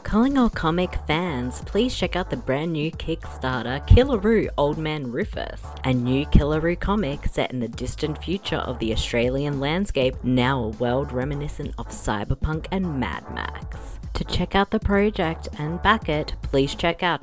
Calling all comic fans, please check out the brand new Kickstarter Killaroo Old Man Rufus, a new Killaroo comic set in the distant future of the Australian landscape, now a world reminiscent of cyberpunk and Mad Max. To check out the project and back it, please check out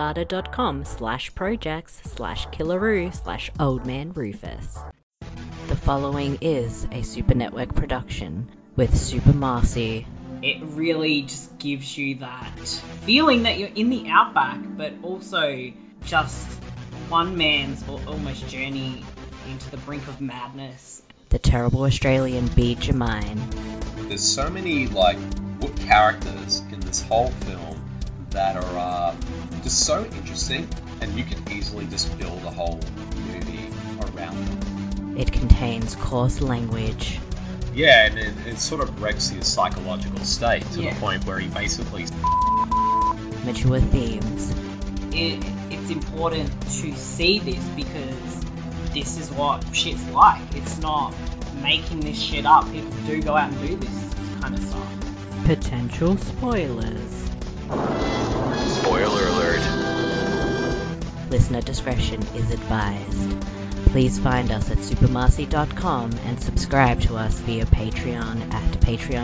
kickstarter.com/projects/Killaroo/Old Man Rufus. The following is a Super Network production with Super Marcy. It really just gives you that feeling that you're in the outback, but also just one man's almost journey into the brink of madness. The terrible Australian Bede Jermyn. There's so many good characters in this whole film that are just so interesting, and you can easily just build a whole movie around them. It contains coarse language. Yeah, and it sort of wrecks your psychological state to the point where he basically... Mature themes. It's important to see this because this is what shit's like. It's not making this shit up. People do go out and do this kind of stuff. Potential spoilers. Spoiler alert. Listener discretion is advised. Please find us at supermarcy.com and subscribe to us via Patreon at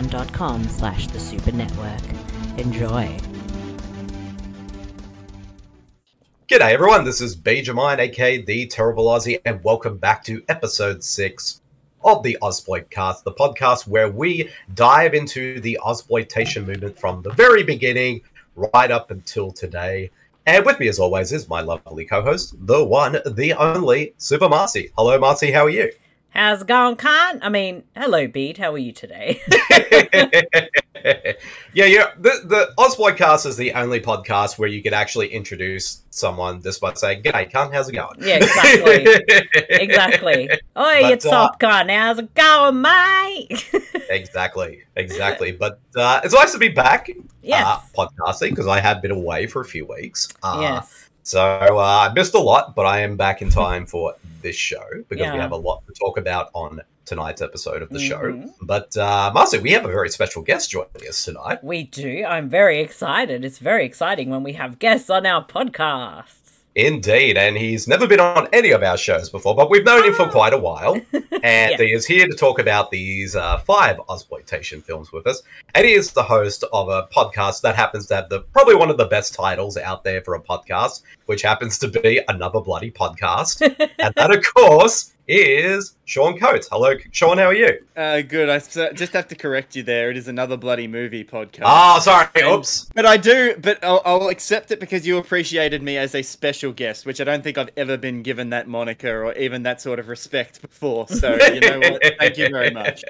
patreon.com/thesupernetwork. Enjoy. G'day everyone, this is Bede Jermyn, aka The Terrible Aussie, and welcome back to episode 6 of the Ozploitcast, the podcast where we dive into the Ozploitation movement from the very beginning right up until today. And with me, as always, is my lovely co-host, the one, the only, Super Marcy. Hello, Marcy. How are you? How's it going, Con? Hello, Bede. How are you today? Yeah. The Ozploitcast is the only podcast where you could actually introduce someone just by saying, "G'day, Con. How's it going?" Yeah, exactly. Exactly. Oi, it's up, Con. How's it going, mate? Exactly. But it's nice to be back podcasting because I have been away for a few weeks. Yes. So I missed a lot, but I am back in time for this show because we have a lot to talk about on tonight's episode of the show. But Marcy, we have a very special guest joining us tonight. We do. I'm very excited. It's very exciting when we have guests on our podcasts. Indeed, and he's never been on any of our shows before, but we've known him for quite a while, and he is here to talk about these 5 Ozploitation films with us, and he is the host of a podcast that happens to have probably one of the best titles out there for a podcast, which happens to be Another Bloody Podcast, and that, of course, is Sean Coates. Hello, Sean, how are you? Good. I just have to correct you there. It is Another Bloody Movie Podcast. Oh, sorry. Oops. But I'll accept it because you appreciated me as a special guest, which I don't think I've ever been given that moniker or even that sort of respect before. So, you know what? Thank you very much.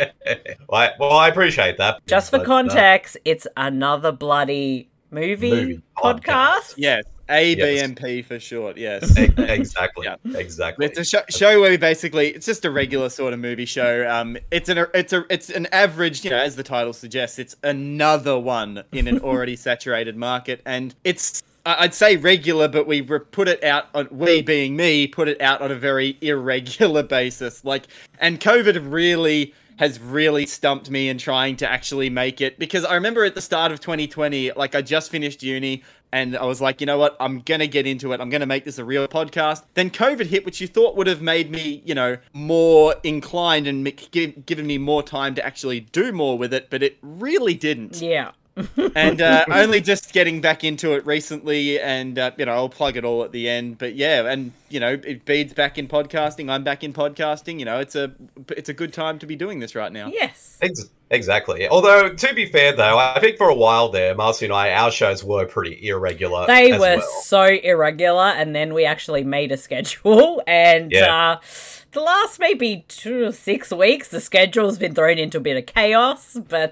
Well, I appreciate that. Just for context, it's Another Bloody Movie Podcast? Yes. ABMP for short, yes. Exactly. Yeah. Exactly. It's a show where it's just a regular sort of movie show. It's an average, as the title suggests, it's another one in an already saturated market, and it's I'd say regular, but we put it out on, we being me, put it out on a very irregular basis. And COVID has really stumped me in trying to actually make it, because I remember at the start of 2020, I just finished uni and I was like, you know what, I'm going to get into it. I'm going to make this a real podcast. Then COVID hit, which you thought would have made me, more inclined and given me more time to actually do more with it, but it really didn't. Yeah. And only just getting back into it recently, and I'll plug it all at the end. But yeah, and Bede's back in podcasting, I'm back in podcasting. It's a good time to be doing this right now. Yes, exactly. Although to be fair, though, I think for a while there, Marcy and our shows were pretty irregular. They were so irregular, and then we actually made a schedule, and the last maybe 2 or 6 weeks, the schedule's been thrown into a bit of chaos. But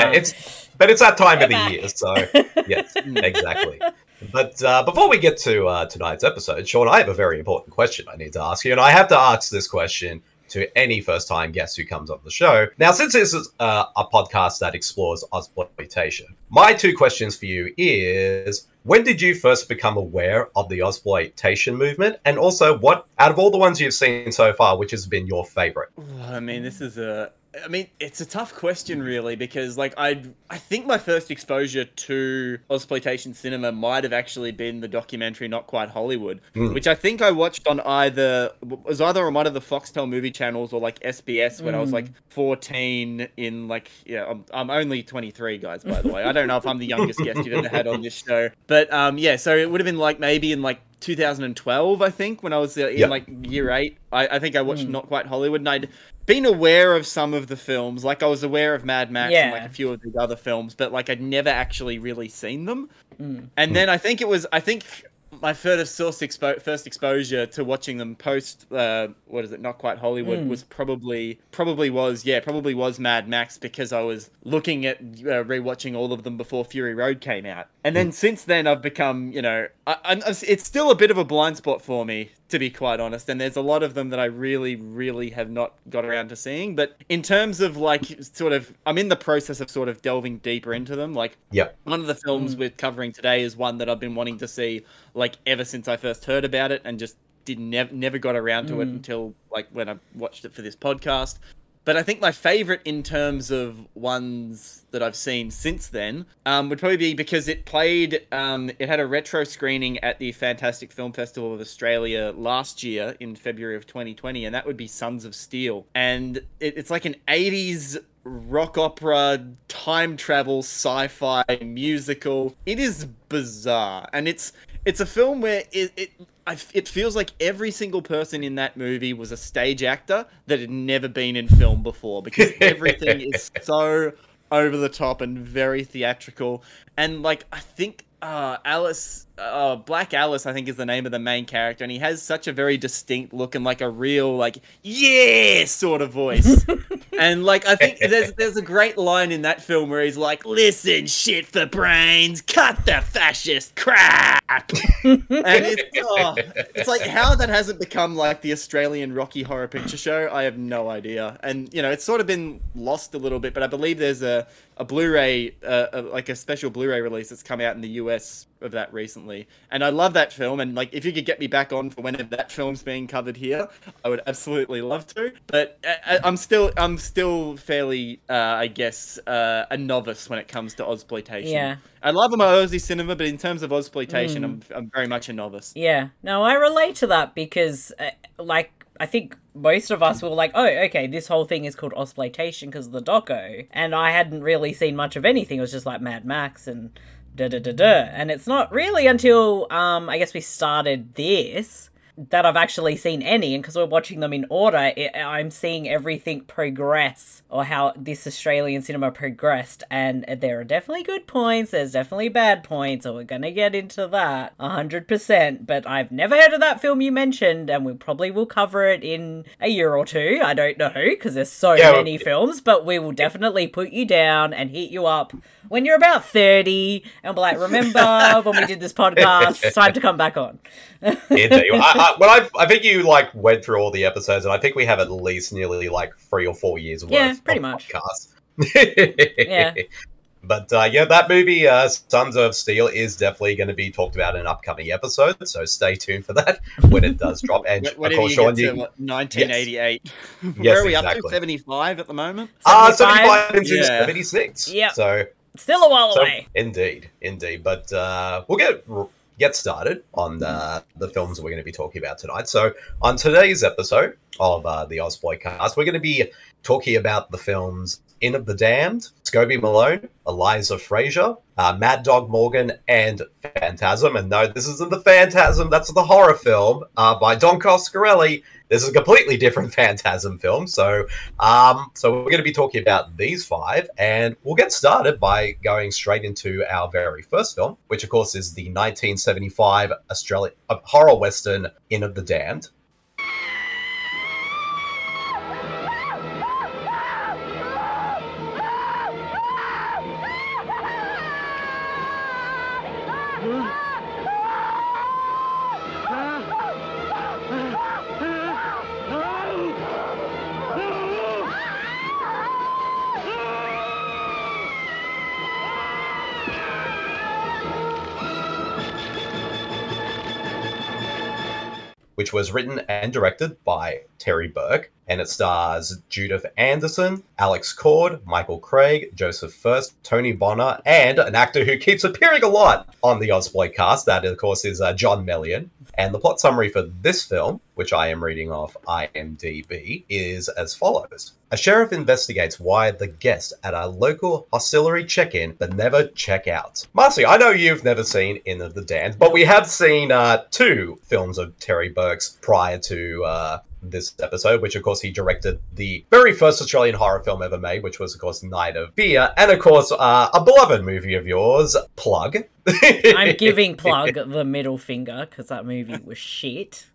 it's that time of the year, so yes, exactly. But before we get to tonight's episode, Sean, I have a very important question I need to ask you, and I have to ask this question to any first-time guest who comes on the show. Now, since this is a podcast that explores Ozploitation, my 2 questions for you is, when did you first become aware of the Ozploitation movement? And also, what, out of all the ones you've seen so far, which has been your favorite? This is a I mean, it's a tough question, really, because like I think my first exposure to Ozploitation cinema might have actually been the documentary Not Quite Hollywood, which I think I watched on either on one of the Foxtel movie channels or like SBS when I was like 14. In like, yeah, I'm only 23, guys, by the way. I don't know if I'm the youngest guest you've ever had on this show, but yeah, so it would have been like maybe in like 2012, I think, when I was in like year 8. I think I watched Not Quite Hollywood, and I'd been aware of some of the films. Like, I was aware of Mad Max and like a few of these other films, but like I'd never actually really seen them. And then I think my first exposure to watching them post Not Quite Hollywood was probably was Mad Max, because I was looking at rewatching all of them before Fury Road came out. And then since then I've become, it's still a bit of a blind spot for me, to be quite honest, and there's a lot of them that I really, really have not got around to seeing. But in terms of like sort of, I'm in the process of sort of delving deeper into them. Like, one of the films we're covering today is one that I've been wanting to see like ever since I first heard about it, and just never got around to it until like when I watched it for this podcast. But I think my favorite in terms of ones that I've seen since then would probably be, because it played, it had a retro screening at the Fantastic Film Festival of Australia last year in February of 2020, and that would be Sons of Steel. And it's like an 80s rock opera, time travel, sci-fi musical. It is bizarre, and it's a film where it feels like every single person in that movie was a stage actor that had never been in film before, because everything is so over the top and very theatrical. And like, I think Black Alice, I think, is the name of the main character, and he has such a very distinct look and like a real like yeah sort of voice. And like, I think there's a great line in that film where he's like, "Listen, shit for brains, cut the fascist crap." And it's like, how that hasn't become like the Australian Rocky Horror Picture Show, I have no idea. And it's sort of been lost a little bit, but I believe there's a Blu-ray, like a special Blu-ray release that's come out in the US of that recently. And I love that film, and like, if you could get me back on for whenever that film's being covered here, I would absolutely love to. But I'm still fairly, I guess, a novice when it comes to Ozploitation. Yeah. I love my Aussie cinema, but in terms of Ozploitation, I'm very much a novice. Yeah. No, I relate to that, because like, I think most of us were like, oh, okay, this whole thing is called Ozploitation because of the doco. And I hadn't really seen much of anything. It was just like Mad Max and da-da-da-da. And it's not really until, I guess we started this, that I've actually seen any. And because we're watching them in order, I'm seeing everything progress, or how this Australian cinema progressed. And there are definitely good points, there's definitely bad points, so we're going to get into that 100%. But I've never heard of that film you mentioned, and we probably will cover it in a year or two. I don't know, because there's so many films, but we will definitely put you down and hit you up when you're about 30 and be like, remember when we did this podcast? It's time to come back on. Indeed. I think you like went through all the episodes, and I think we have at least nearly like 3 or 4 years worth pretty of much. podcasts. Yeah. But that movie, Sons of Steel, is definitely going to be talked about in an upcoming episode, so stay tuned for that when it does drop. And when of course, you Sean, get to 1988. Yes. Where are we exactly. up to? 75 at the moment? 75 into Yeah. 76. Yep. So Still a while away. Indeed. But we'll get started on the films that we're going to be talking about tonight. So on today's episode of the Ozploitcast, we're going to be talking about the films In of the Damned, Scobie Malone, Eliza Fraser, Mad Dog Morgan, and Phantasm. And no, this isn't the Phantasm, that's the horror film by Don Coscarelli. This is a completely different Phantasm film. So we're going to be talking about these 5, and we'll get started by going straight into our very first film, which of course is the 1975 Australian horror western In of the Damned. which was written and directed by Terry Burke, and it stars Judith Anderson, Alex Cord, Michael Craig, Joseph First, Tony Bonner, and an actor who keeps appearing a lot on the Ozploy cast. That, of course, is John Mellion. And the plot summary for this film, which I am reading off IMDb, is as follows. A sheriff investigates why the guests at a local hostelry check in but never check out. Marcy, I know you've never seen Inn of the Damned, but we have seen 2 films of Terry Burke's prior to this episode, which of course he directed the very first Australian horror film ever made, which was of course Night of Fear, and of course a beloved movie of yours, Plug. I'm giving Plug the middle finger because that movie was shit.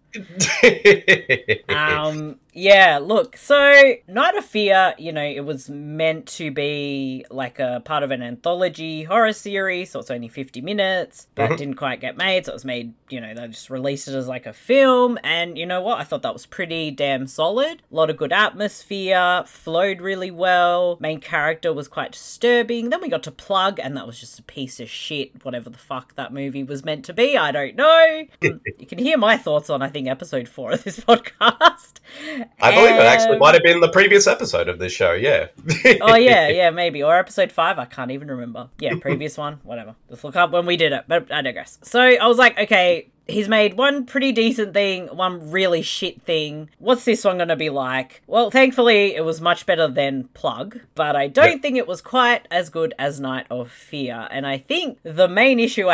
Yeah, look, so Night of Fear, you know, it was meant to be like a part of an anthology horror series, so it's only 50 minutes, but didn't quite get made, so it was made, you know, they just released it as like a film, and you know what, I thought that was pretty damn solid. A lot of good atmosphere, flowed really well, main character was quite disturbing. Then we got to Plug, and that was just a piece of shit, whatever the fuck that movie was meant to be, I don't know. You can hear my thoughts on, I think, episode 4 of this podcast. I believe it actually might have been the previous episode of this show, yeah. Oh, yeah, maybe. Or episode 5, I can't even remember. Yeah, previous one, whatever. Let's look up when we did it, but I digress. So I was like, okay, he's made one pretty decent thing, one really shit thing. What's this one going to be like? Well, thankfully, it was much better than Plug, but I don't think it was quite as good as Night of Fear. And I think the main issue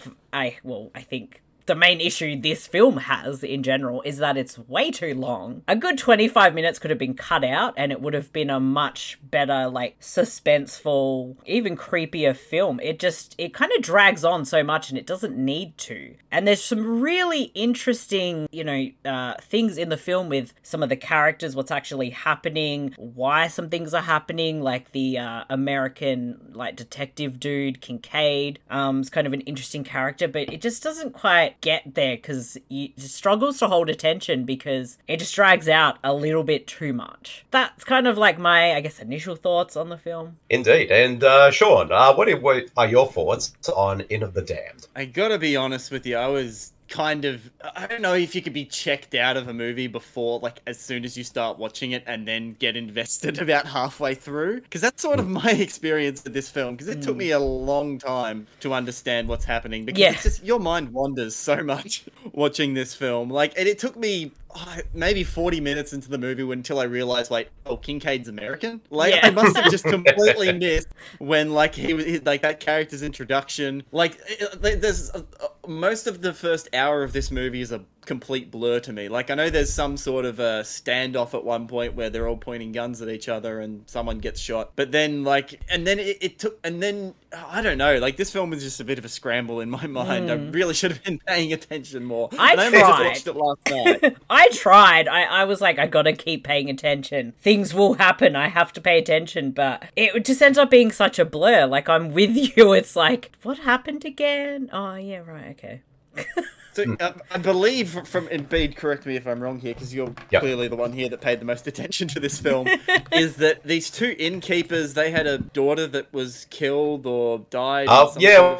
I think the main issue this film has in general is that it's way too long. A good 25 minutes could have been cut out and it would have been a much better, like, suspenseful, even creepier film. It kind of drags on so much and it doesn't need to. And there's some really interesting, you know, things in the film with some of the characters, what's actually happening, why some things are happening, like the American, like, detective dude, Kincaid, is kind of an interesting character, but it just doesn't quite get there because it struggles to hold attention because it just drags out a little bit too much. That's kind of like my, I guess, initial thoughts on the film. Indeed. And Sean, what are your thoughts on Inn of the Damned? I gotta be honest with you, I was kind of, I don't know if you could be checked out of a movie before, like, as soon as you start watching it and then get invested about halfway through, because that's sort of my experience with this film, because it took me a long time to understand what's happening, because it's just, your mind wanders so much watching this film, like, and it took me maybe 40 minutes into the movie until I realized, like, oh, Kincaid's American? Like, I must have just completely missed when, like, he was, like, that character's introduction. Like, there's most of the first hour of this movie is a complete blur to me. Like, I know there's some sort of a standoff at one point where they're all pointing guns at each other and someone gets shot. But then, like, and then it took, and then, I don't know, like, this film was just a bit of a scramble in my mind. I really should have been paying attention more. I only just watched it last night. I tried. I was like, I gotta keep paying attention. Things will happen. I have to pay attention. But it just ends up being such a blur. Like, I'm with you. It's like, what happened again? Oh, yeah, right, okay. So, I believe, from Embiid, correct me if I'm wrong here, because you're clearly the one here that paid the most attention to this film, is that these two innkeepers, they had a daughter that was killed or died. It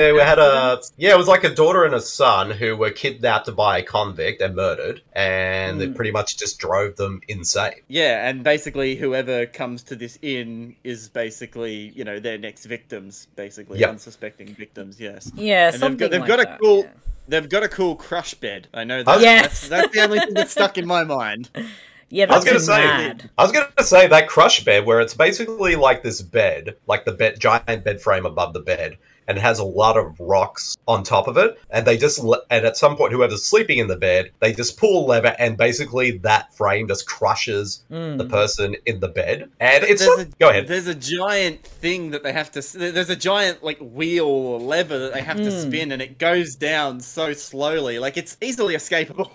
was like a daughter and a son who were kidnapped by a convict and murdered, and it pretty much just drove them insane. Yeah, and basically whoever comes to this inn is basically, you know, their next victims, basically, unsuspecting victims, yes. Yeah, and they've got a cool... They've got a cool crush bed. I know that. Yes. That's the only thing that's stuck in my mind. Yeah, that's mad. I was going to say that crush bed where it's basically like this bed, like the giant bed frame above the bed, and it has a lot of rocks on top of it. And and at some point, whoever's sleeping in the bed, they just pull a lever, and basically that frame just crushes the person in the bed. And go ahead. There's a giant thing that they have to. There's a giant like wheel or lever that they have to spin, and it goes down so slowly, like it's easily escapable.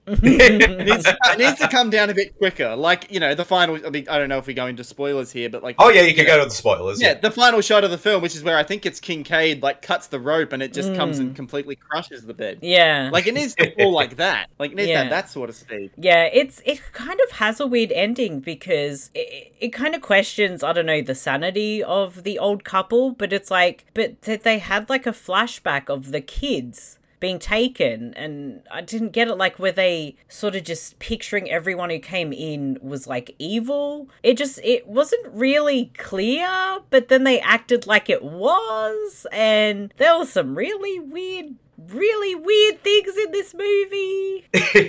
It needs to come down a bit quicker. Like, you know, the final. I mean, I don't know if we go into spoilers here, but like. Oh yeah, you can go to the spoilers. Yeah, the final shot of the film, which is where I think it's Kincaid like cuts the rope and it just comes and completely crushes the bed. Yeah, like it needs to fall like that. Like it needs to have that sort of speed. Yeah, it kind of has a weird ending because it kind of questions, I don't know, the sanity of the old couple, but it's like, but they had like a flashback of the kids being taken, and I didn't get it. Like, were they sort of just picturing everyone who came in was like evil? It wasn't really clear, but then they acted like it was, and there was some really weird things in this movie.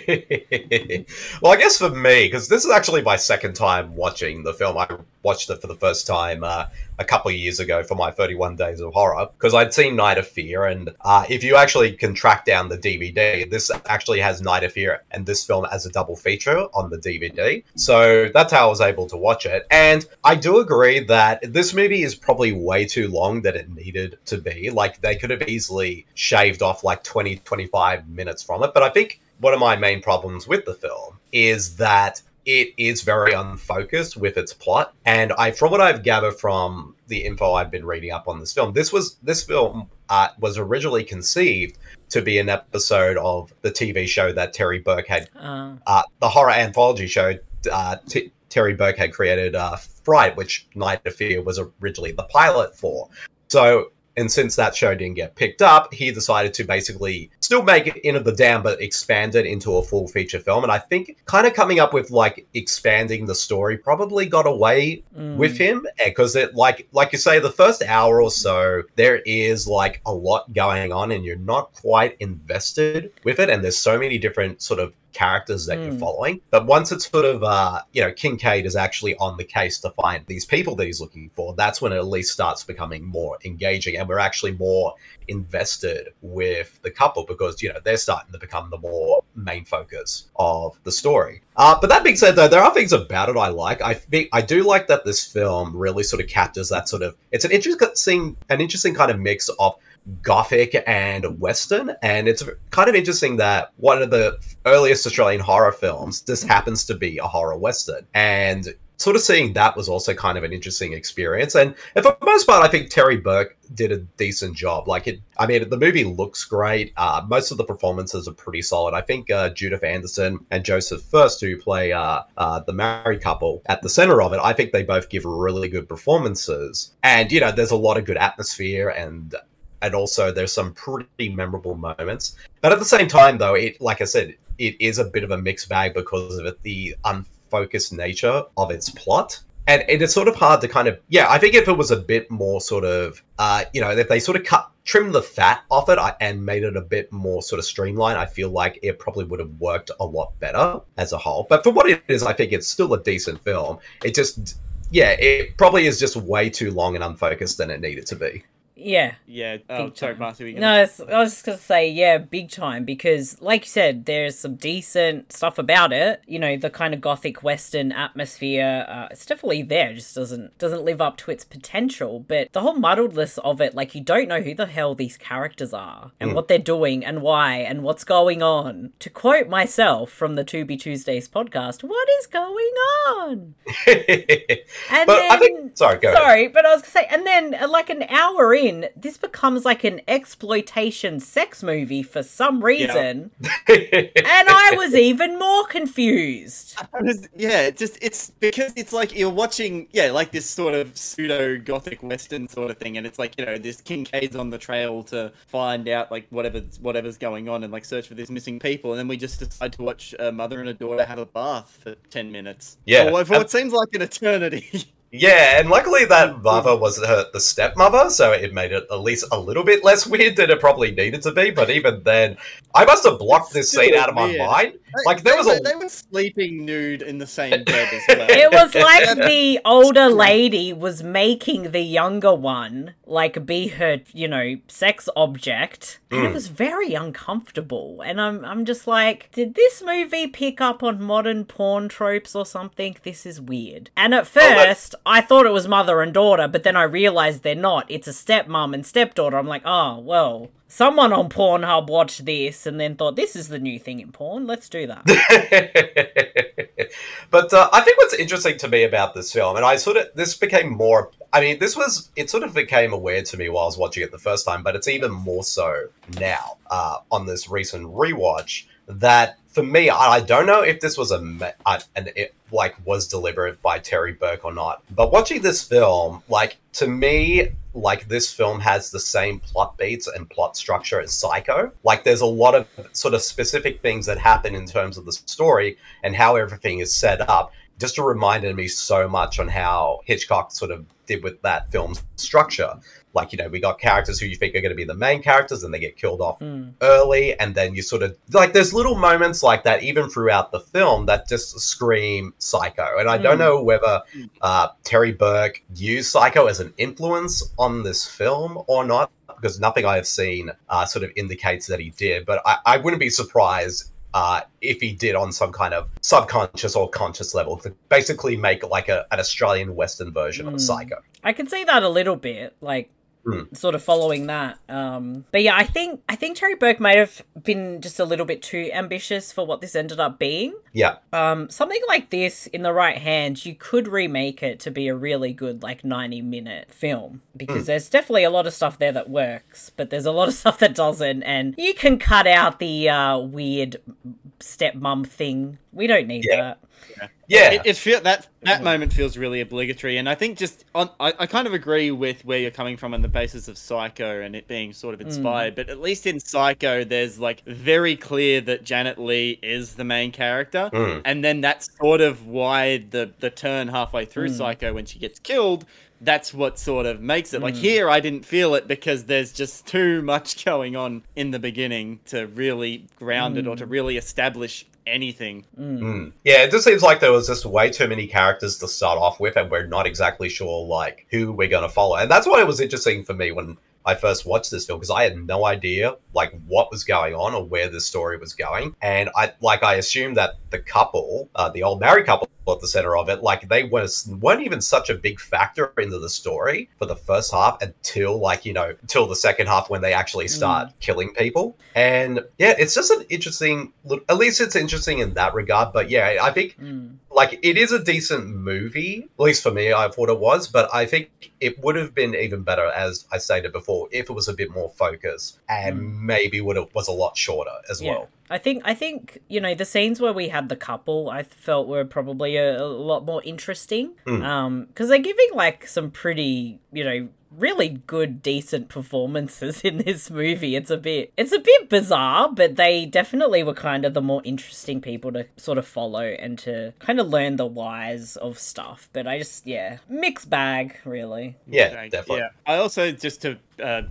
Well, I guess for me, because this is actually my second time watching the film. I watched it for the first time a couple of years ago for my 31 Days of Horror, because I'd seen Night of Fear, and if you actually can track down the DVD, this actually has Night of Fear and this film as a double feature on the DVD. So that's how I was able to watch it. And I do agree that this movie is probably way too long than it needed to be. Like, they could have easily shaved off like 20-25 minutes from it. But I think one of my main problems with the film is that it is very unfocused with its plot. And from what I've gathered from the info I've been reading up on this film, this film was originally conceived to be an episode of the TV show that Terry Burke had, the horror anthology show Terry Burke had created, Fright, which Night of Fear was originally the pilot for. So, and since that show didn't get picked up, he decided to basically still make it Into the Dam, but expand it into a full feature film. And I think kind of coming up with like expanding the story probably got away with him, because it like you say, the first hour or so, there is like a lot going on and you're not quite invested with it. And there's so many different sort of characters that you're following. But once it's sort of, Kincaid is actually on the case to find these people that he's looking for, that's when it at least starts becoming more engaging, and we're actually more invested with the couple, because, they're starting to become the more main focus of the story. But that being said, though, there are things about it I like. I do like that this film really sort of captures that sort of, it's an interesting kind of mix of Gothic and Western, and it's kind of interesting that one of the earliest Australian horror films just happens to be a horror Western, and sort of seeing that was also kind of an interesting experience. And for the most part, I think Terry Burke did a decent job. The movie looks great. Most of the performances are pretty solid. I think Judith Anderson and Joseph First, who play the married couple at the center of it, I think they both give really good performances. And, there's a lot of good atmosphere, and also there's some pretty memorable moments. But at the same time, though, like I said, it is a bit of a mixed bag because of the unfocused nature of its plot. And it's sort of hard to kind of, I think if it was a bit more sort of, if they sort of trimmed the fat off it and made it a bit more sort of streamlined, I feel like it probably would have worked a lot better as a whole. But for what it is, I think it's still a decent film. It just, it probably is just way too long and unfocused than it needed to be. Yeah. Yeah. Sorry, Marcy. No, I was just going to say, big time, because like you said, there's some decent stuff about it. The kind of Gothic Western atmosphere, it's definitely there. It just doesn't live up to its potential. But the whole muddledness of it, like, you don't know who the hell these characters are and what they're doing and why and what's going on. To quote myself from the To Be Tuesdays podcast, what is going on? Sorry, go ahead. But I was going to say, and then like an hour in, this becomes like an exploitation sex movie for some reason. And I was even more confused. It's because it's like you're watching, like this sort of pseudo-Gothic Western sort of thing, and it's like, this Kincaid's on the trail to find out, like, whatever's going on and, like, search for these missing people, and then we just decide to watch a mother and a daughter have a bath for 10 minutes. Yeah. For what seems like an eternity. Yeah, and luckily that mother was the stepmother, so it made it at least a little bit less weird than it probably needed to be. But even then, I must have blocked this scene out of my mind. Like, they were sleeping nude in the same bed as well. It was like the older lady was making the younger one, like, be her, sex object. And it was very uncomfortable. And I'm just like, did this movie pick up on modern porn tropes or something? This is weird. And at first, I thought it was mother and daughter, but then I realized they're not. It's a stepmom and stepdaughter. I'm like, oh, well, someone on Pornhub watched this and then thought, this is the new thing in porn. Let's do that. But I think what's interesting to me about this film, and this became more, it sort of became aware to me while I was watching it the first time, but it's even more so now on this recent rewatch, that for me, I don't know if this was was delivered by Terry Burke or not. But watching this film, like, to me, like, this film has the same plot beats and plot structure as Psycho. Like, there's a lot of sort of specific things that happen in terms of the story and how everything is set up. Just reminded me so much on how Hitchcock sort of did with that film's structure. Like, you know, we got characters who you think are going to be the main characters and they get killed off early. And then you sort of, like, there's little moments like that even throughout the film that just scream Psycho. And I don't know whether Terry Burke used Psycho as an influence on this film or not, because nothing I have seen sort of indicates that he did. But I wouldn't be surprised if he did on some kind of subconscious or conscious level to basically make like an Australian Western version of Psycho. I can see that a little bit, like, sort of following that. But yeah, I think Terry Burke might have been just a little bit too ambitious for what this ended up being. Yeah. Something like this, in the right hands, you could remake it to be a really good, like, 90-minute film. Because there's definitely a lot of stuff there that works, but there's a lot of stuff that doesn't. And you can cut out the weird stepmom thing. We don't need that. Yeah, it feel that moment feels really obligatory, and I think just I kind of agree with where you're coming from on the basis of Psycho and it being sort of inspired. But at least in Psycho, there's like very clear that Janet Leigh is the main character, and then that's sort of why the turn halfway through Psycho when she gets killed. That's what sort of makes it. Like here, I didn't feel it because there's just too much going on in the beginning to really ground it or to really establish anything. Yeah, it just seems like there was just way too many characters to start off with, and we're not exactly sure like who we're going to follow. And that's why it was interesting for me when I first watched this film, because I had no idea like what was going on or where the story was going. And I assumed that the couple, the old married couple at the center of it, like they weren't even such a big factor into the story for the first half until like, you know, until the second half when they actually start killing people. And yeah, it's just an interesting, at least it's interesting in that regard. But yeah, I think like it is a decent movie, at least for me, I thought it was, but I think it would have been even better, as I stated before, if it was a bit more focused and maybe was a lot shorter as well. I think, you know, the scenes where we had the couple, I felt were probably a lot more interesting. Because they're giving, like, some pretty, you know, really good, decent performances in this movie. It's a bit bizarre, but they definitely were kind of the more interesting people to sort of follow and to kind of learn the whys of stuff. But I just, mixed bag, really. Yeah, definitely. Yeah. I also, just to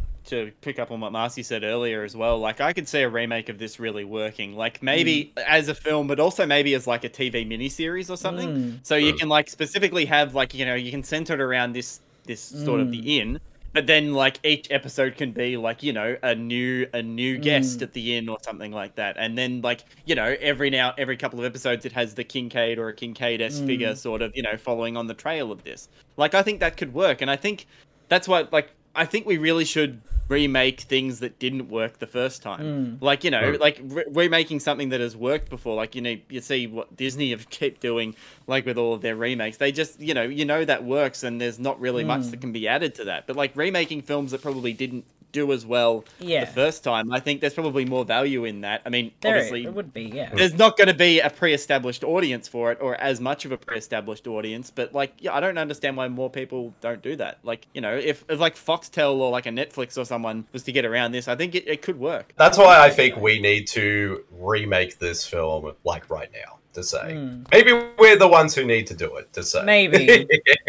pick up on what Marcy said earlier as well, like I could see a remake of this really working, like maybe as a film, but also maybe as like a TV miniseries or something. So you can like specifically have like, you know, you can center it around this sort of the inn, but then like each episode can be like, you know, a new guest at the inn or something like that. And then like, you know, every couple of episodes it has the Kincaid or a Kincaid-esque figure sort of, you know, following on the trail of this. Like I think that could work, and I think that's what, like, I think we really should remake things that didn't work the first time. Like, you know, like remaking something that has worked before. Like, you know, you see what Disney have kept doing, like with all of their remakes. They just, you know that works, and there's not really much that can be added to that. But like remaking films that probably didn't do as well the first time, I think there's probably more value in that. I mean, obviously, it would be, there's not going to be a pre-established audience for it, or as much of a pre-established audience, but like, yeah, I don't understand why more people don't do that. Like, you know, if like Foxtel or like a Netflix or someone was to get around this, I think it could work. That's why I think we need to remake this film like right now, to say. Maybe we're the ones who need to do it, to say. Maybe.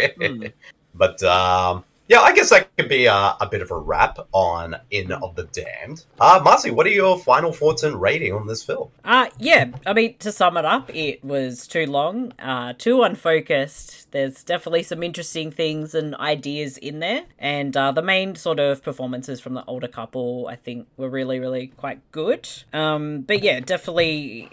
But yeah, I guess that could be a bit of a wrap on Inn of the Damned. Marcy, what are your final thoughts and rating on this film? Yeah, I mean, to sum it up, it was too long, too unfocused. There's definitely some interesting things and ideas in there. And the main sort of performances from the older couple, I think, were really, really quite good. But yeah, definitely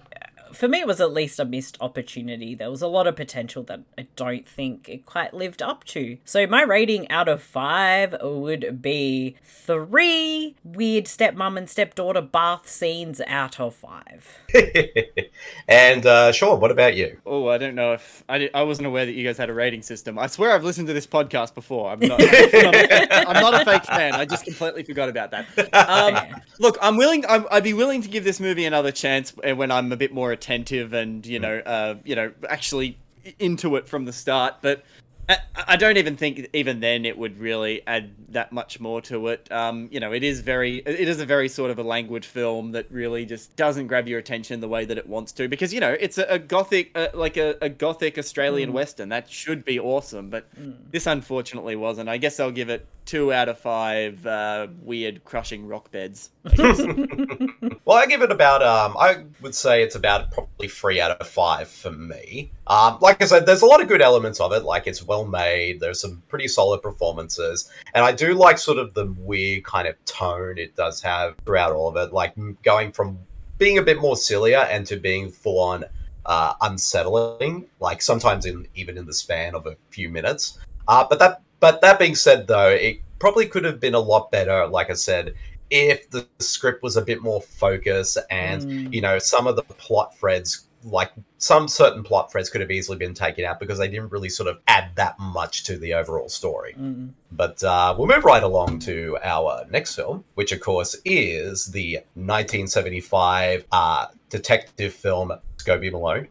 for me, it was at least a missed opportunity. There was a lot of potential that I don't think it quite lived up to. So my rating out of 5 would be 3 weird stepmom and stepdaughter bath scenes out of 5. And Sean, what about you? Oh, I don't know if I wasn't aware that you guys had a rating system. I swear I've listened to this podcast before. I'm not a fake fan. I just completely forgot about that. Look, I'd be willing to give this movie another chance when I'm a bit more attentive and actually into it from the start. But I don't even think even then it would really add that much more to it. It is a very sort of a languid film that really just doesn't grab your attention the way that it wants to, because it's a gothic a gothic Australian Western that should be awesome, but this unfortunately wasn't. I guess I'll give it 2 out of 5 weird crushing rock beds. Well, I give it about, I would say it's about probably 3 out of 5 for me. Like I said, there's a lot of good elements of it. Like, it's well made. There's some pretty solid performances. And I do like sort of the weird kind of tone it does have throughout all of it. Like, going from being a bit more sillier and to being full on unsettling, like sometimes even in the span of a few minutes. But that being said, though, it probably could have been a lot better, like I said, if the script was a bit more focused and, some of the plot threads, like some certain plot threads could have easily been taken out because they didn't really sort of add that much to the overall story. But we'll move right along to our next film, which of course is the 1975 detective film Scobie Malone.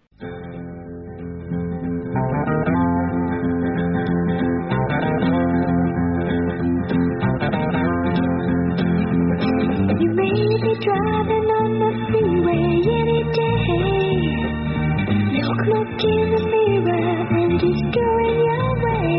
You may be driving on the freeway any day. Look in the mirror and it's going your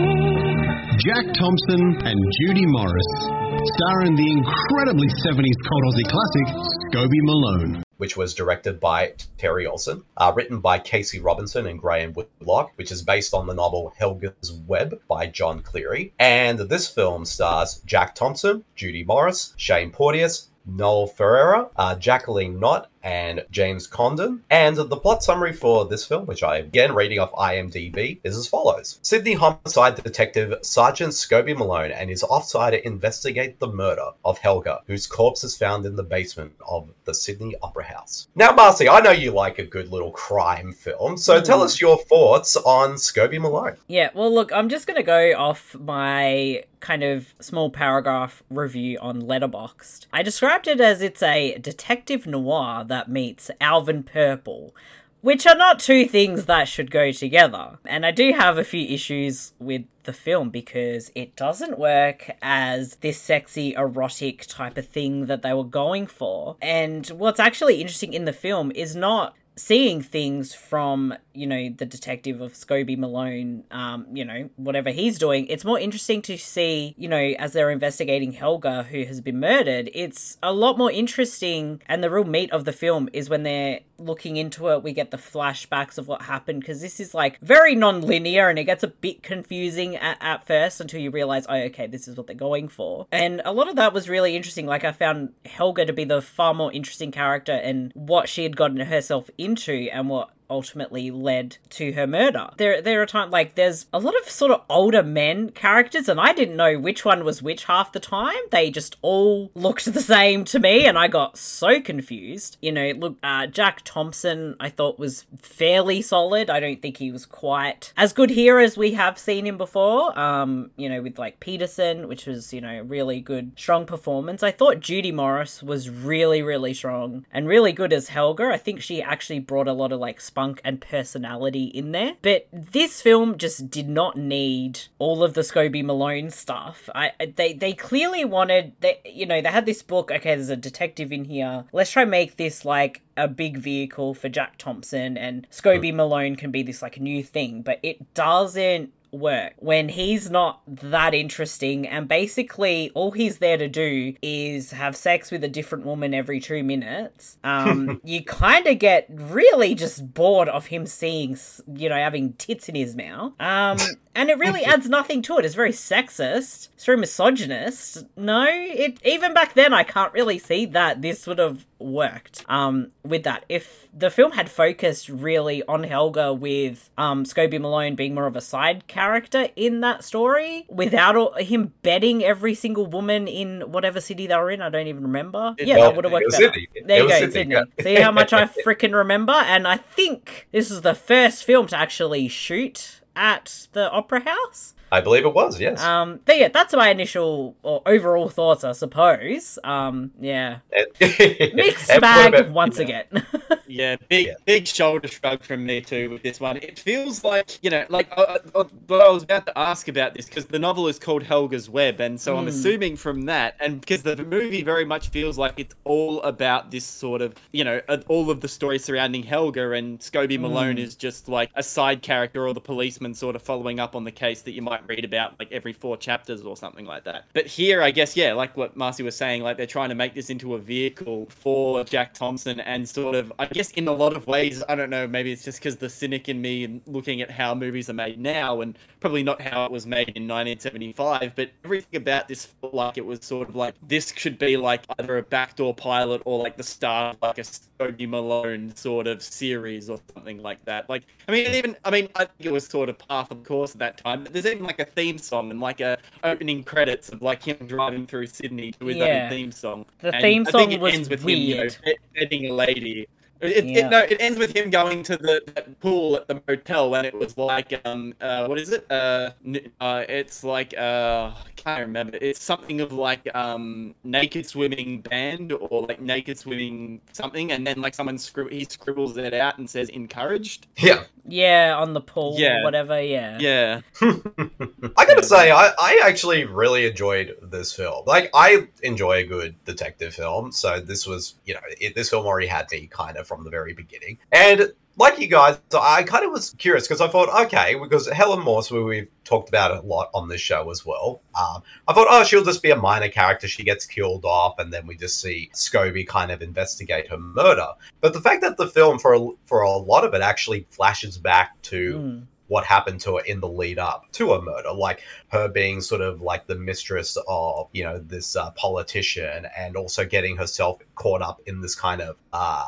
way. Jack Thompson and Judy Morris star in the incredibly 70s cult Aussie classic Scobie Malone, which was directed by Terry Olsen, written by Casey Robinson and Graham Whitlock, which is based on the novel Helga's Web by John Cleary. And this film stars Jack Thompson, Judy Morris, Shane Porteous, Noel Ferreira, Jacqueline Knott, and James Condon. And the plot summary for this film, which I am again reading off IMDb, is as follows. Sydney homicide detective Sergeant Scobie Malone and his offsider investigate the murder of Helga, whose corpse is found in the basement of the Sydney Opera House. Now, Marcy, I know you like a good little crime film, so tell us your thoughts on Scobie Malone. Yeah, well, look, I'm just going to go off my kind of small paragraph review on Letterboxd. I described it as it's a detective noir that meets Alvin Purple, which are not two things that should go together. And I do have a few issues with the film because it doesn't work as this sexy, erotic type of thing that they were going for. And what's actually interesting in the film is not seeing things from, the detective of Scobie Malone, whatever he's doing. It's more interesting to see, as they're investigating Helga, who has been murdered, it's a lot more interesting. And the real meat of the film is when they're looking into it, we get the flashbacks of what happened, because this is like very non-linear and it gets a bit confusing at first until you realize, oh, okay, this is what they're going for. And a lot of that was really interesting. Like, I found Helga to be the far more interesting character and what she had gotten herself into and what ultimately led to her murder. There are times, like, there's a lot of sort of older men characters, and I didn't know which one was which half the time. They just all looked the same to me, and I got so confused. Jack Thompson, I thought, was fairly solid. I don't think he was quite as good here as we have seen him before, with, like, Peterson, which was, a really good, strong performance. I thought Judy Morris was really, really strong and really good as Helga. I think she actually brought a lot of, like, spunk and personality in there. But this film just did not need all of the Scobie Malone stuff. They clearly wanted, they had this book, okay, there's a detective in here. Let's try and make this like a big vehicle for Jack Thompson, and Scobie Malone can be this like new thing, but it doesn't work when he's not that interesting and basically all he's there to do is have sex with a different woman every 2 minutes. You kind of get really just bored of him seeing, having tits in his mouth. And it really adds nothing to it. It's very sexist. It's very misogynist. No, even back then I can't really see that this would have worked with that. If the film had focused really on Helga with Scobie Malone being more of a side character in that story, without him bedding every single woman in whatever city they were in, I don't even remember. That would have worked better. There you go, Sydney. See how much I freaking remember? And I think this is the first film to actually shoot at the Opera House. I believe it was, yes. But yeah, that's my initial or overall thoughts, I suppose. Yeah. Mixed bag once again. Yeah, big shoulder shrug from me too with this one. It feels like, what I was about to ask about this, because the novel is called Helga's Web, and so I'm assuming from that, and because the movie very much feels like it's all about this sort of, all of the story surrounding Helga, and Scobie Malone is just like a side character or the policeman sort of following up on the case that you might read about like every 4 chapters or something like that. But here, I guess, like what Marcy was saying, like they're trying to make this into a vehicle for Jack Thompson, and sort of, I guess in a lot of ways, I don't know, maybe it's just because the cynic in me and looking at how movies are made now, and probably not how it was made in 1975, but everything about this felt like it was sort of like, this should be like either a backdoor pilot or like the start of like a Scobie Malone sort of series or something like that. Like, I think it was sort of par for the course at that time, but there's even like a theme song and like a opening credits of like him driving through Sydney to his own theme song. The theme song was ends with weird. him, bedding a lady. It ends with him going to that pool at the motel, and it was like, what is it? It's like, I can't remember. It's something of like, naked swimming band or like naked swimming something, and then like someone he scribbles it out and says encouraged. Yeah. Yeah, on the pool or whatever, Yeah. I gotta say, I actually really enjoyed this film. Like, I enjoy a good detective film, so this was, this film already had me kind of from the very beginning. And like you guys, I kind of was curious because I thought, okay, because Helen Morse, who we've talked about a lot on this show as well, I thought, she'll just be a minor character. She gets killed off, and then we just see Scobie kind of investigate her murder. But the fact that the film, for a lot of it, actually flashes back to what happened to her in the lead up to a murder, like her being sort of like the mistress of, this politician, and also getting herself caught up in this kind of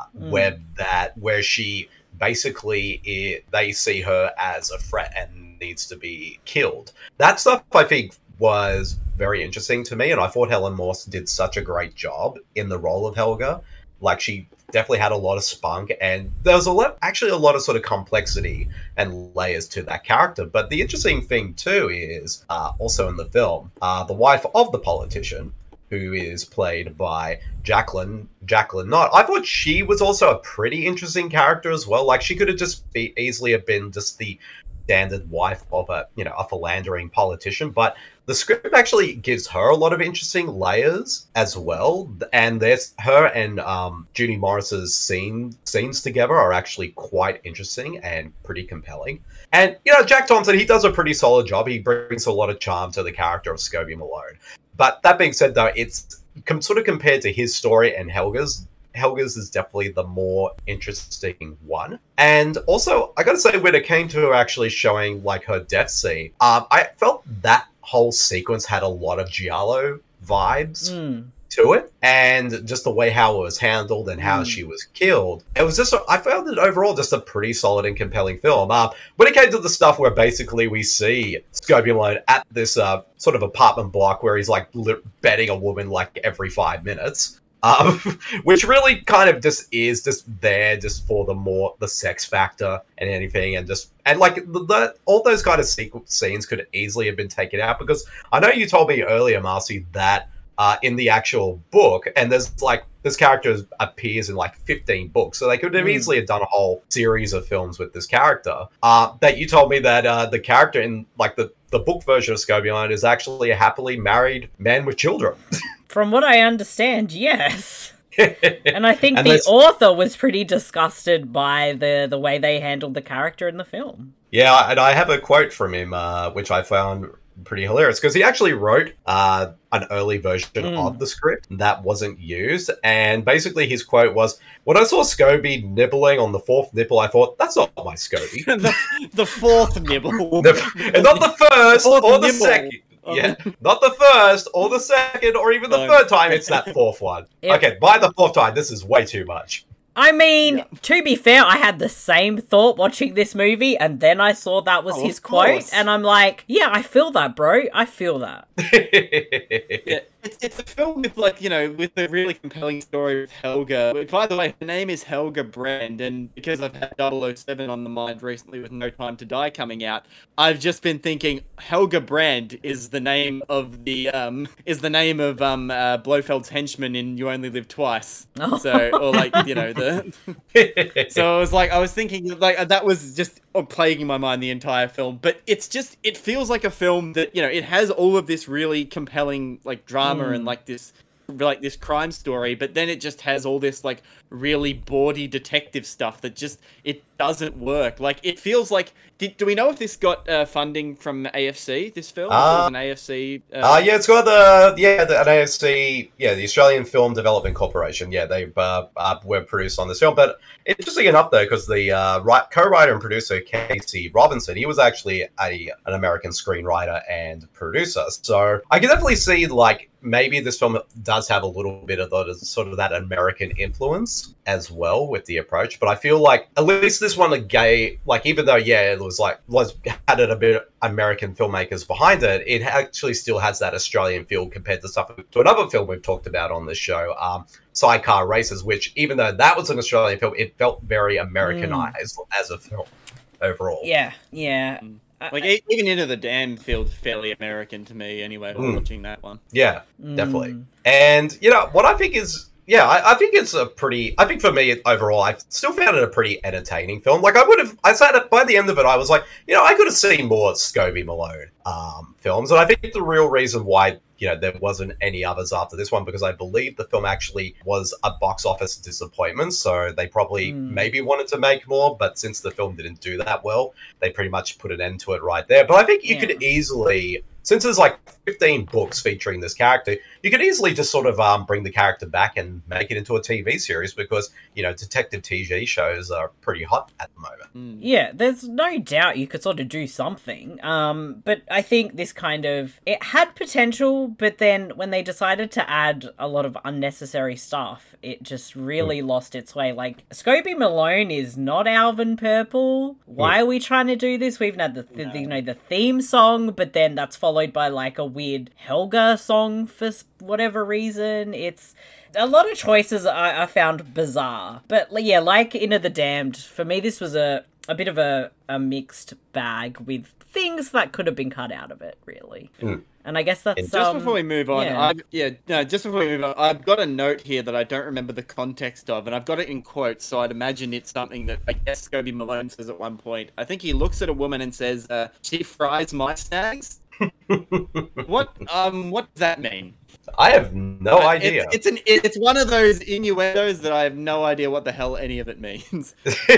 web where she basically, they see her as a threat and needs to be killed. That stuff, I think, was very interesting to me, and I thought Helen Morse did such a great job in the role of Helga. Like, she definitely had a lot of spunk, and there was a lot of sort of complexity and layers to that character. But the interesting thing too is also in the film, the wife of the politician, who is played by Jacqueline Knott. I thought she was also a pretty interesting character as well. Like, she could have just easily have been just the standard wife of a philandering politician, but the script actually gives her a lot of interesting layers as well. And there's her and Judy Morris's scenes together are actually quite interesting and pretty compelling. And, Jack Thompson, he does a pretty solid job. He brings a lot of charm to the character of Scobie Malone. But that being said, though, it's sort of compared to his story and Helga's is definitely the more interesting one. And also, I gotta say, when it came to her actually showing like her death scene, I felt that whole sequence had a lot of Giallo vibes to it, and just the way how it was handled and how she was killed. It was just, I found it overall just a pretty solid and compelling film. When it came to the stuff where basically we see Scobie Malone at this sort of apartment block where he's like bedding a woman like every 5 minutes, which really kind of just is just there just for the sex factor and anything, and like all those kind of scenes could easily have been taken out, because I know you told me earlier, Marcy, that in the actual book, and there's like this character appears in like 15 books, so they could have easily have done a whole series of films with this character. That you told me that the character in like the book version of Scobie Malone is actually a happily married man with children. From what I understand, yes. And I think And the there's- author was pretty disgusted by the way they handled the character in the film. Yeah, and I have a quote from him, which I found pretty hilarious, because he actually wrote an early version of the script that wasn't used, and basically his quote was, "When I saw Scobie nibbling on the fourth nipple, I thought, that's not my Scobie." the fourth nibble. And not the first Fourth or the nibble. second. Yeah, not the first or the second or even the No. third time, it's that fourth one. Yep. Okay, by the fourth time, this is way too much. I mean, to be fair, I had the same thought watching this movie, and then I saw that was Oh, his of quote, course. and I'm like, yeah, I feel that, bro. I feel that. Yeah, it's a film with, like, you know, with a really compelling story with Helga. By the way, her name is Helga Brand, and because I've had 007 on the mind recently with No Time to Die coming out, I've just been thinking Helga Brand is the name of Blofeld's henchman in You Only Live Twice. Oh. So, or like, you know, so I was thinking, like, that was just plaguing my mind the entire film. But it feels like a film that, you know, it has all of this really compelling, like, drama and like this crime story, but then it just has all this, like, really bawdy detective stuff that just, it doesn't work. Like, it feels like, do we know if this got funding from AFC, this film? If it was an AFC? Yeah, it's got an AFC, the Australian Film Development Corporation. Yeah, they were produced on this film. But interesting enough, though, because the co-writer and producer Casey Robinson, he was actually an American screenwriter and producer. So I can definitely see, like, maybe this film does have a little bit of that American influence as well with the approach. But I feel like at least this one, even though it had a bit of American filmmakers behind it, it actually still has that Australian feel compared to another film we've talked about on this show, Sidecar Races, which, even though that was an Australian film, it felt very Americanized as a film overall. Yeah. Like, even Into the Dam feels fairly American to me anyway, watching that one. Yeah, definitely. And, you know, what I think is, I think it's I think for me, overall, I still found it a pretty entertaining film. Like, I sat by the end of it, I was like, you know, I could have seen more Scobie Malone films. And I think the real reason why, you know, there wasn't any others after this one, because I believe the film actually was a box office disappointment. So they probably maybe wanted to make more, but since the film didn't do that well, they pretty much put an end to it right there. But I think you could easily, since there's like 15 books featuring this character, you could easily just sort of bring the character back and make it into a TV series, because, you know, detective TV shows are pretty hot at the moment. Yeah, there's no doubt you could sort of do something. But I think this it had potential, but then when they decided to add a lot of unnecessary stuff, it just really lost its way. Like, Scobie Malone is not Alvin Purple. Why are we trying to do this? We've had the theme song, but then that's followed by, like, a weird Helga song for whatever reason. It's a lot of choices I found bizarre. But yeah, like Into the Damned, for me this was a bit of a mixed bag with things that could have been cut out of it, really. And I guess that's just before we move on, yeah. I've got a note here that I don't remember the context of, and I've got it in quotes, so I'd imagine it's something that I guess Scobie Malone says at one point. I think he looks at a woman and says, "She fries my snags." What does that mean? I have no idea. It's one of those innuendos that I have no idea what the hell any of it means.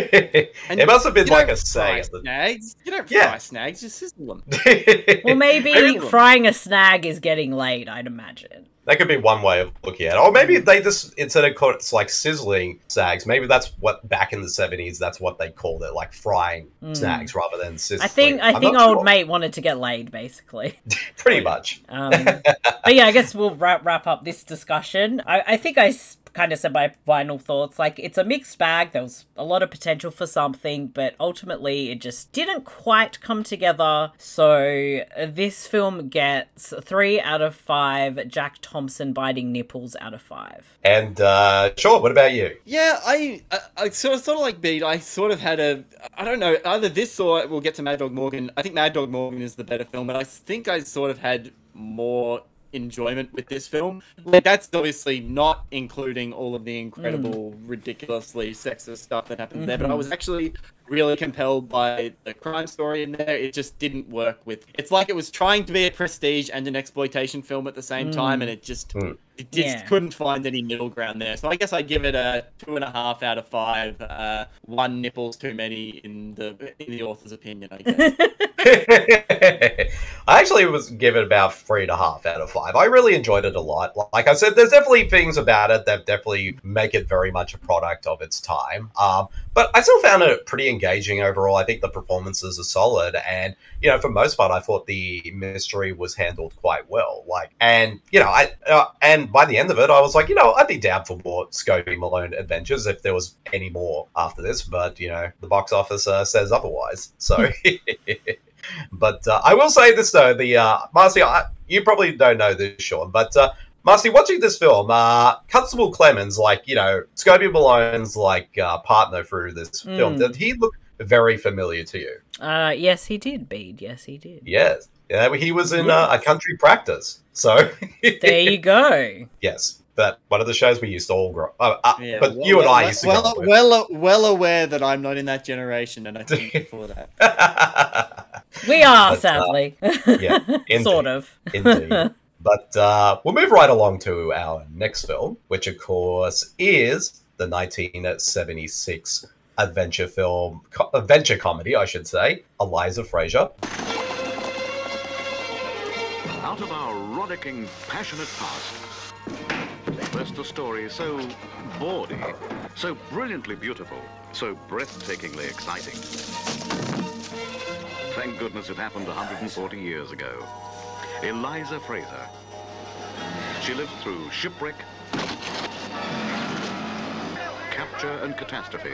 It must have been like a fry saying. snags. You don't fry snags, you sizzle them. Well, maybe frying a snag is getting laid, I'd imagine. That could be one way of looking at it. Or maybe they just, instead of calling it like sizzling snags, maybe that's what, back in the 70s, that's what they called it, like frying snags rather than sizzling. I think old mate wanted to get laid, basically. Pretty much. But yeah, I guess we'll wrap up this discussion. I think I kind of said my final thoughts. Like, it's a mixed bag. There was a lot of potential for something, but ultimately it just didn't quite come together. So this film gets 3 out of 5 Jack Thompson biting nipples out of 5. And Sean, what about you? Yeah, I sort of like Bede. I sort of had I don't know, either this or we'll get to Mad Dog Morgan. I think Mad Dog Morgan is the better film, but I think I sort of had more enjoyment with this film. Like, that's obviously not including all of the incredible, ridiculously sexist stuff that happens there, but I was actually really compelled by the crime story in there. It just didn't work with... It's like it was trying to be a prestige and an exploitation film at the same time, and it just... It just couldn't find any middle ground there. So I guess I give it a 2.5 out of 5. One nipples too many in the author's opinion, I guess. I actually was given about 3.5 out of 5. I really enjoyed it a lot. Like I said, there's definitely things about it that definitely make it very much a product of its time. But I still found it pretty engaging overall. I think the performances are solid, and for most part, I thought the mystery was handled quite well. And by the end of it, I was like, I'd be down for more Scobie Malone adventures if there was any more after this. But the box office says otherwise. So. But I will say this though, Marcy, you probably don't know this, Sean, but Marcy, watching this film, Constable Clemens, Scobie Malone's partner through this film, did he look very familiar to you? Yes, he did, Bede. Yes, he did. Yes, he was in A Country Practice. So there you go. Yes. But one of the shows we used to all grow but you and I used to well aware that I'm not in that generation, and I think before that. We are, sadly. Indeed, sort of. Indeed. But we'll move right along to our next film, which, of course, is the 1976 adventure comedy, I should say, Eliza Fraser. Out of our rollicking, passionate past, burst a story so bawdy, so brilliantly beautiful, so breathtakingly exciting. Thank goodness it happened 140 years ago. Eliza Fraser. She lived through shipwreck, capture and catastrophe,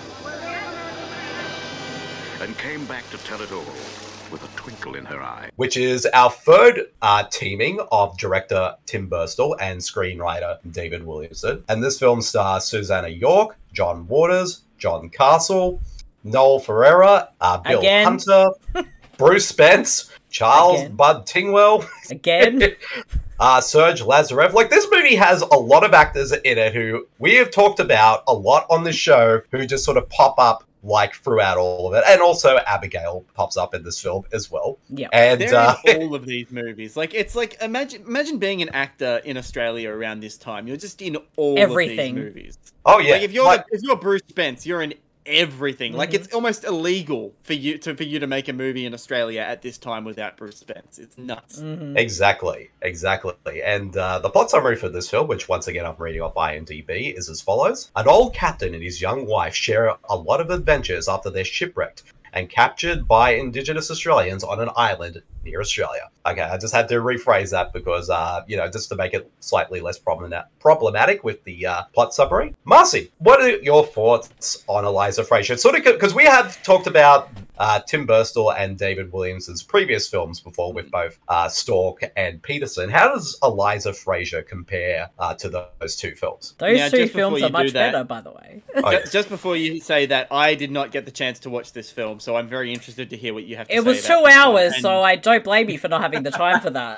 and came back to tell it all with a twinkle in her eye. Which is our third teaming of director Tim Burstall and screenwriter David Williamson. And this film stars Susanna York, John Waters, John Castle, Noel Ferreira, Bill Hunter, Bruce Spence, Charles Bud Tingwell. Again. Serge Lazarev. This movie has a lot of actors in it who we have talked about a lot on the show who just sort of pop up throughout all of it. And also Abigail pops up in this film as well. Yeah. And they're in all of these movies. Imagine being an actor in Australia around this time. You're just in all of these movies. Oh yeah. If you're Bruce Spence, you're in everything. It's almost illegal for you to make a movie in Australia at this time without Bruce Spence. It's nuts. Exactly. And the plot summary for this film, which once again I'm reading off IMDb, is as follows. An old captain and his young wife share a lot of adventures after they're shipwrecked and captured by Indigenous Australians on an island near Australia. Okay, I just had to rephrase that because, just to make it slightly less problematic with the plot summary. Marcy, what are your thoughts on Eliza Fraser? Sort of, because we have talked about Tim Burstall and David Williamson's previous films before with both Stork and Peterson. How does Eliza Fraser compare to those two films? Those two films are much better, by the way. Just before you say that, I did not get the chance to watch this film, so I'm very interested to hear what you have to say. It was 2 hours, so I don't blame you for not having the time for that.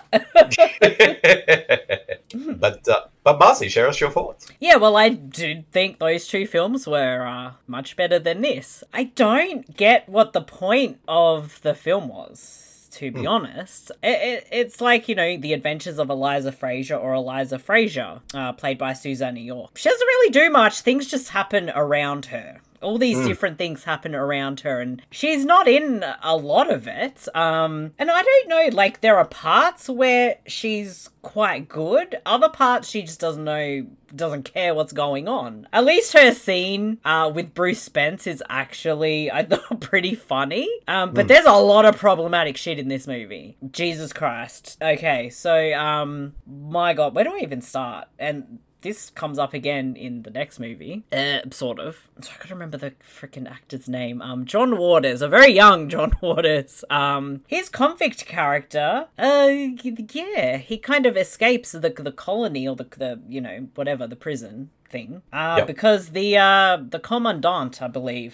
But Marcy, share us your thoughts. Yeah, well, I do think those two films were much better than this. I don't get what the point of the film was, to be honest. It's like, The Adventures of Eliza Fraser or Eliza Fraser, played by Susanna York. She doesn't really do much. Things just happen around her. All these different things happen around her, and she's not in a lot of it. And I don't know, there are parts where she's quite good. Other parts she just doesn't care what's going on. At least her scene with Bruce Spence is actually, I thought, pretty funny. But there's a lot of problematic shit in this movie. Jesus Christ. Okay, so, my God, where do I even start? And this comes up again in the next movie, sort of. So I gotta remember the freaking actor's name. John Waters, a very young John Waters. His convict character, he kind of escapes the colony or the whatever, the prison thing. Because the commandant, I believe,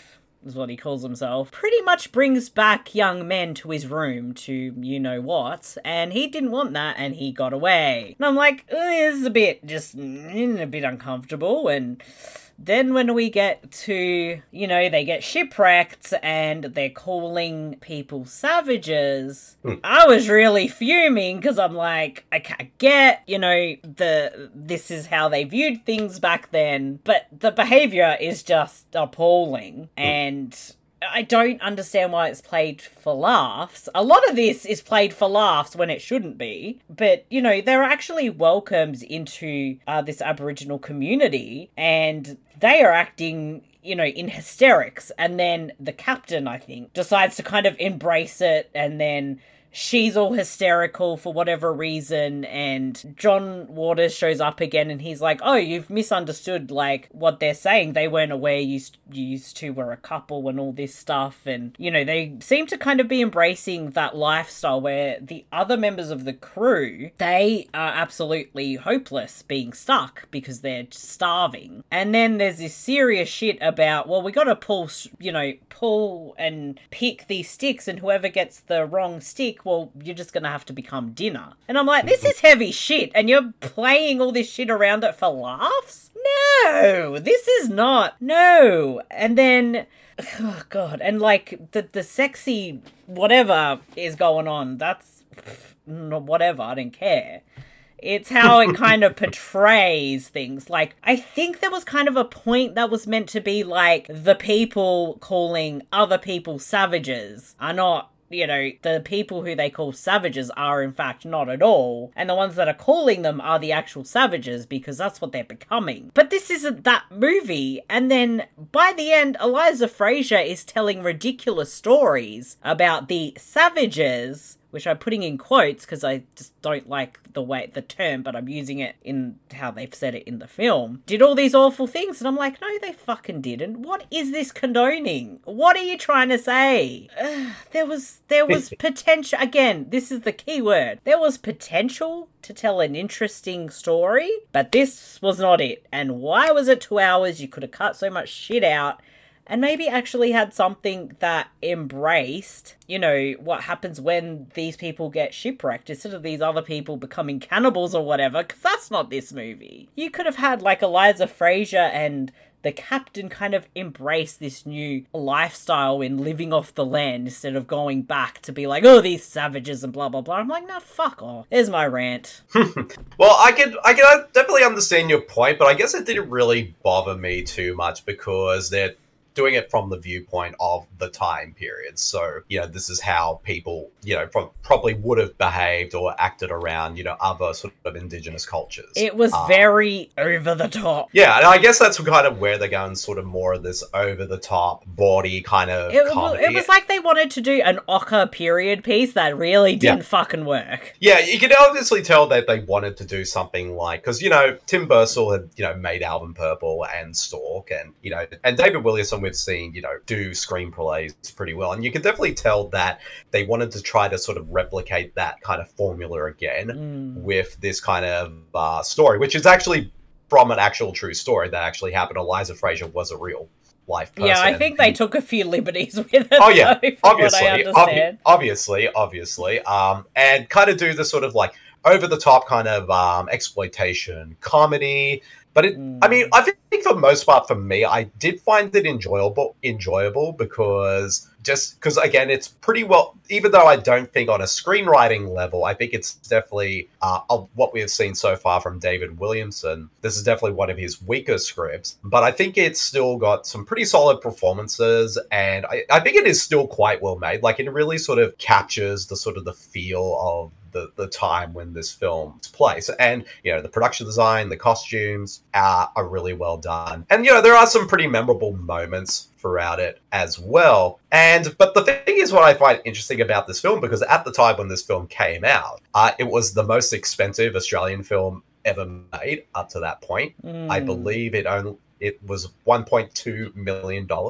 is what he calls himself, pretty much brings back young men to his room to you-know-what, and he didn't want that, and he got away. And I'm like, this is a bit uncomfortable, and then when we get to, they get shipwrecked and they're calling people savages, I was really fuming because I'm like, I get, this is how they viewed things back then, but the behavior is just appalling, and I don't understand why it's played for laughs. A lot of this is played for laughs when it shouldn't be. But, there are actually welcomes into this Aboriginal community, and they are acting, in hysterics. And then the captain, I think, decides to kind of embrace it, and then she's all hysterical for whatever reason, and John Waters shows up again, and he's like, oh, you've misunderstood, what they're saying. They weren't aware you used to were a couple and all this stuff, and, they seem to kind of be embracing that lifestyle where the other members of the crew, they are absolutely hopeless being stuck because they're starving. And then there's this serious shit about, well, we gotta pull and pick these sticks, and whoever gets the wrong stick, well, you're just gonna have to become dinner. And I'm like, this is heavy shit, and you're playing all this shit around it for laughs? No, this is not. No. And then, oh God, and the sexy whatever is going on, that's whatever, I don't care. It's how it kind of portrays things. I think there was kind of a point that was meant to be the people calling other people savages are not, the people who they call savages are in fact not at all. And the ones that are calling them are the actual savages because that's what they're becoming. But this isn't that movie. And then by the end, Eliza Fraser is telling ridiculous stories about the savages, which I'm putting in quotes because I just don't like the term, but I'm using it in how they've said it in the film, did all these awful things. And I'm like, no, they fucking didn't. What is this condoning? What are you trying to say? There was potential. Again, this is the key word. There was potential to tell an interesting story, but this was not it. And why was it 2 hours? You could have cut so much shit out and maybe actually had something that embraced, what happens when these people get shipwrecked instead of these other people becoming cannibals or whatever, because that's not this movie. You could have had Eliza Fraser and the captain kind of embrace this new lifestyle in living off the land instead of going back to be like, oh, these savages and blah, blah, blah. I'm like, nah, fuck off. There's my rant. Well, I can definitely understand your point, but I guess it didn't really bother me too much because they're doing it from the viewpoint of the time period. So, this is how people, probably would have behaved or acted around, other sort of indigenous cultures. It was very over the top. Yeah, and I guess that's kind of where they're going, sort of more of this over the top, bawdy kind of comedy. It was like they wanted to do an ochre period piece that really didn't fucking work. Yeah, you can obviously tell that they wanted to do something because, Tim Burstall had, made Alvin Purple and Stork and, and David Williamson we've seen, do screenplays pretty well. And you can definitely tell that they wanted to try to sort of replicate that kind of formula again with this kind of story, which is actually from an actual true story that actually happened. Eliza Fraser was a real life person. Yeah, I think they took a few liberties with it. Oh yeah, obviously. Obviously. And kind of do the sort of over the top kind of exploitation comedy. But I think for the most part for me, I did find it enjoyable because again, it's pretty well, even though I don't think on a screenwriting level, I think it's definitely of what we have seen so far from David Williamson. This is definitely one of his weaker scripts, but I think it's still got some pretty solid performances, and I think it is still quite well made. It really sort of captures the sort of the feel of the time when this film takes place. And, the production design, the costumes are really well done. And, there are some pretty memorable moments throughout it as well. But the thing is what I find interesting about this film, because at the time when this film came out, it was the most expensive Australian film ever made up to that point. I believe it was $1.2 million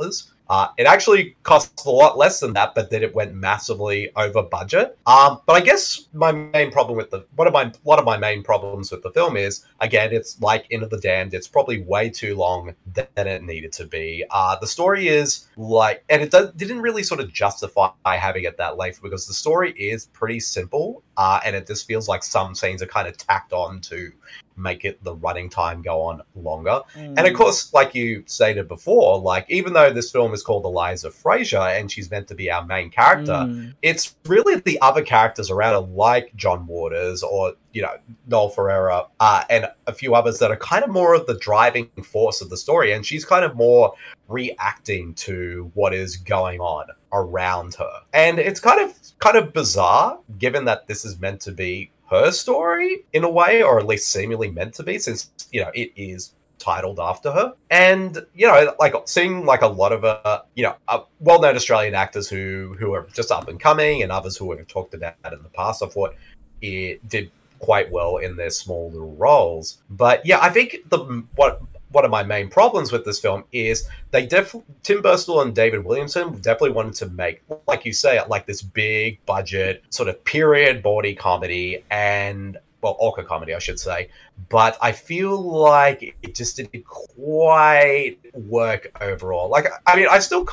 It actually costs a lot less than that, but then it went massively over budget. But I guess my main problem with one of my main problems with the film is, again, it's like Into the Damned. It's probably way too long than it needed to be. The story is like, and didn't really sort of justify having it that length, because the story is pretty simple, and it just feels like some scenes are kind of tacked on to make it the running time go on longer. And of course, like you stated before, like even though this film is called Eliza Fraser and she's meant to be our main character, it's really the other characters around her, like John Waters or, you know, Noel Ferreira, and a few others that are kind of more of the driving force of the story, and she's kind of more reacting to what is going on around her. And it's kind of bizarre, given that this is meant to be her story in a way, or at least seemingly meant to be, since, you know, it is titled after her. And, you know, like seeing like a lot of well-known Australian actors who are just up and coming, and others who we've talked about in the past, I thought it did quite well in their small little roles. But yeah, I think one of my main problems with this film is Tim Burstall and David Williamson definitely wanted to make, like you say, like this big budget sort of period bawdy comedy, and, well, orca comedy, I should say. But I feel like it just didn't quite work overall. Like, I mean, I still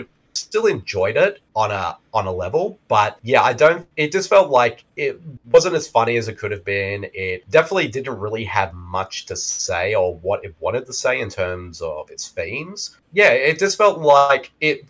enjoyed it on a level, but yeah, it just felt like it wasn't as funny as it could have been. It definitely didn't really have much to say, or what it wanted to say in terms of its themes. Yeah, it just felt like it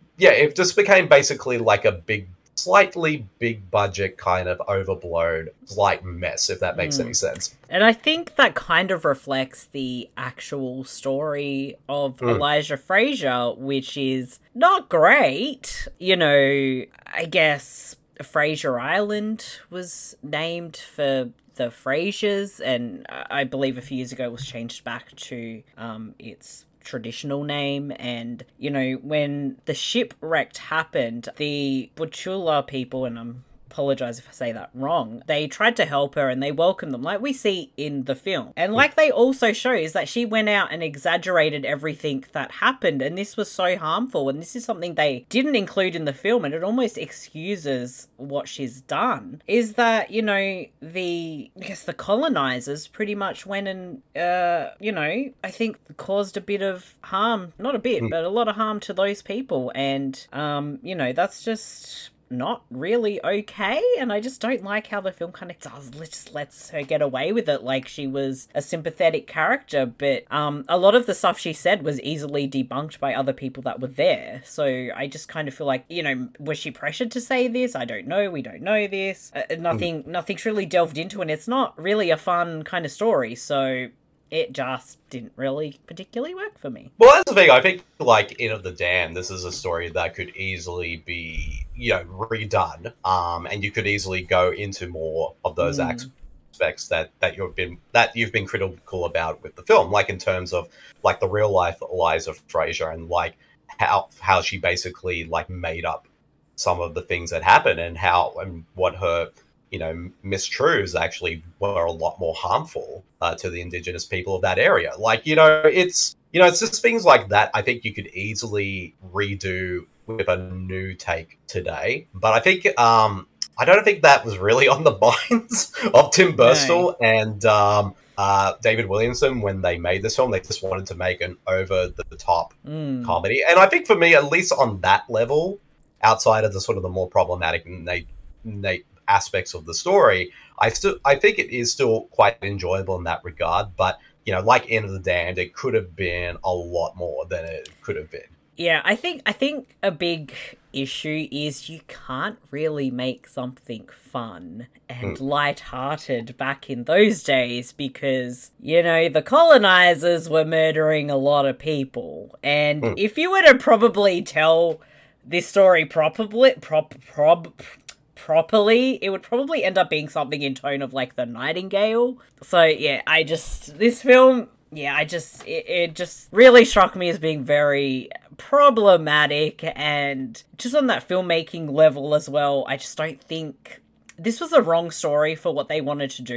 just became basically like a slightly big budget kind of overblown like mess, if that makes any sense. And I think that kind of reflects the actual story of Elijah Fraser, which is not great. You know, I guess Fraser Island was named for the Frasers, and I believe a few years ago was changed back to its traditional name. And, you know, when the shipwreck happened, the Butchula people, and I'm apologize if I say that wrong, they tried to help her and they welcomed them, like we see in the film. And like they also show is that she went out and exaggerated everything that happened, and this was so harmful, and this is something they didn't include in the film, and it almost excuses what she's done, is that, you know, I guess the colonizers pretty much went and, you know, I think caused a bit of harm, not a bit, but a lot of harm to those people. And, you know, that's just not really okay, and I just don't like how the film kind of lets her get away with it like she was a sympathetic character. But a lot of the stuff she said was easily debunked by other people that were there, so I just kind of feel like, you know, was she pressured to say this? I don't know, we don't know this. Nothing's really delved into, and it's not really a fun kind of story, so it just didn't really particularly work for me. Well, that's the thing. I think, like, Into the Damned, this is a story that could easily be, you know, redone. And you could easily go into more of those aspects that you've been critical about with the film, like in terms of like the real life Eliza Fraser, and like how she basically like made up some of the things that happened, and what her, you know, mistruths actually were a lot more harmful to the Indigenous people of that area. Like, you know, it's just things like that I think you could easily redo with a new take today. But I think I don't think that was really on the minds of Tim Burstall and David Williamson when they made this film. They just wanted to make an over-the-top comedy. And I think for me, at least on that level, outside of the sort of the more problematic aspects of the story, I think it is still quite enjoyable in that regard. But, you know, like Into the Damned, it could have been a lot more than it could have been. Yeah, I think a big issue is you can't really make something fun and light-hearted back in those days, because, you know, the colonizers were murdering a lot of people. And if you were to probably tell this story properly, it would probably end up being something in tone of like The Nightingale. So yeah, it just really struck me as being very problematic, and just on that filmmaking level as well, I just don't think this was the wrong story for what they wanted to do.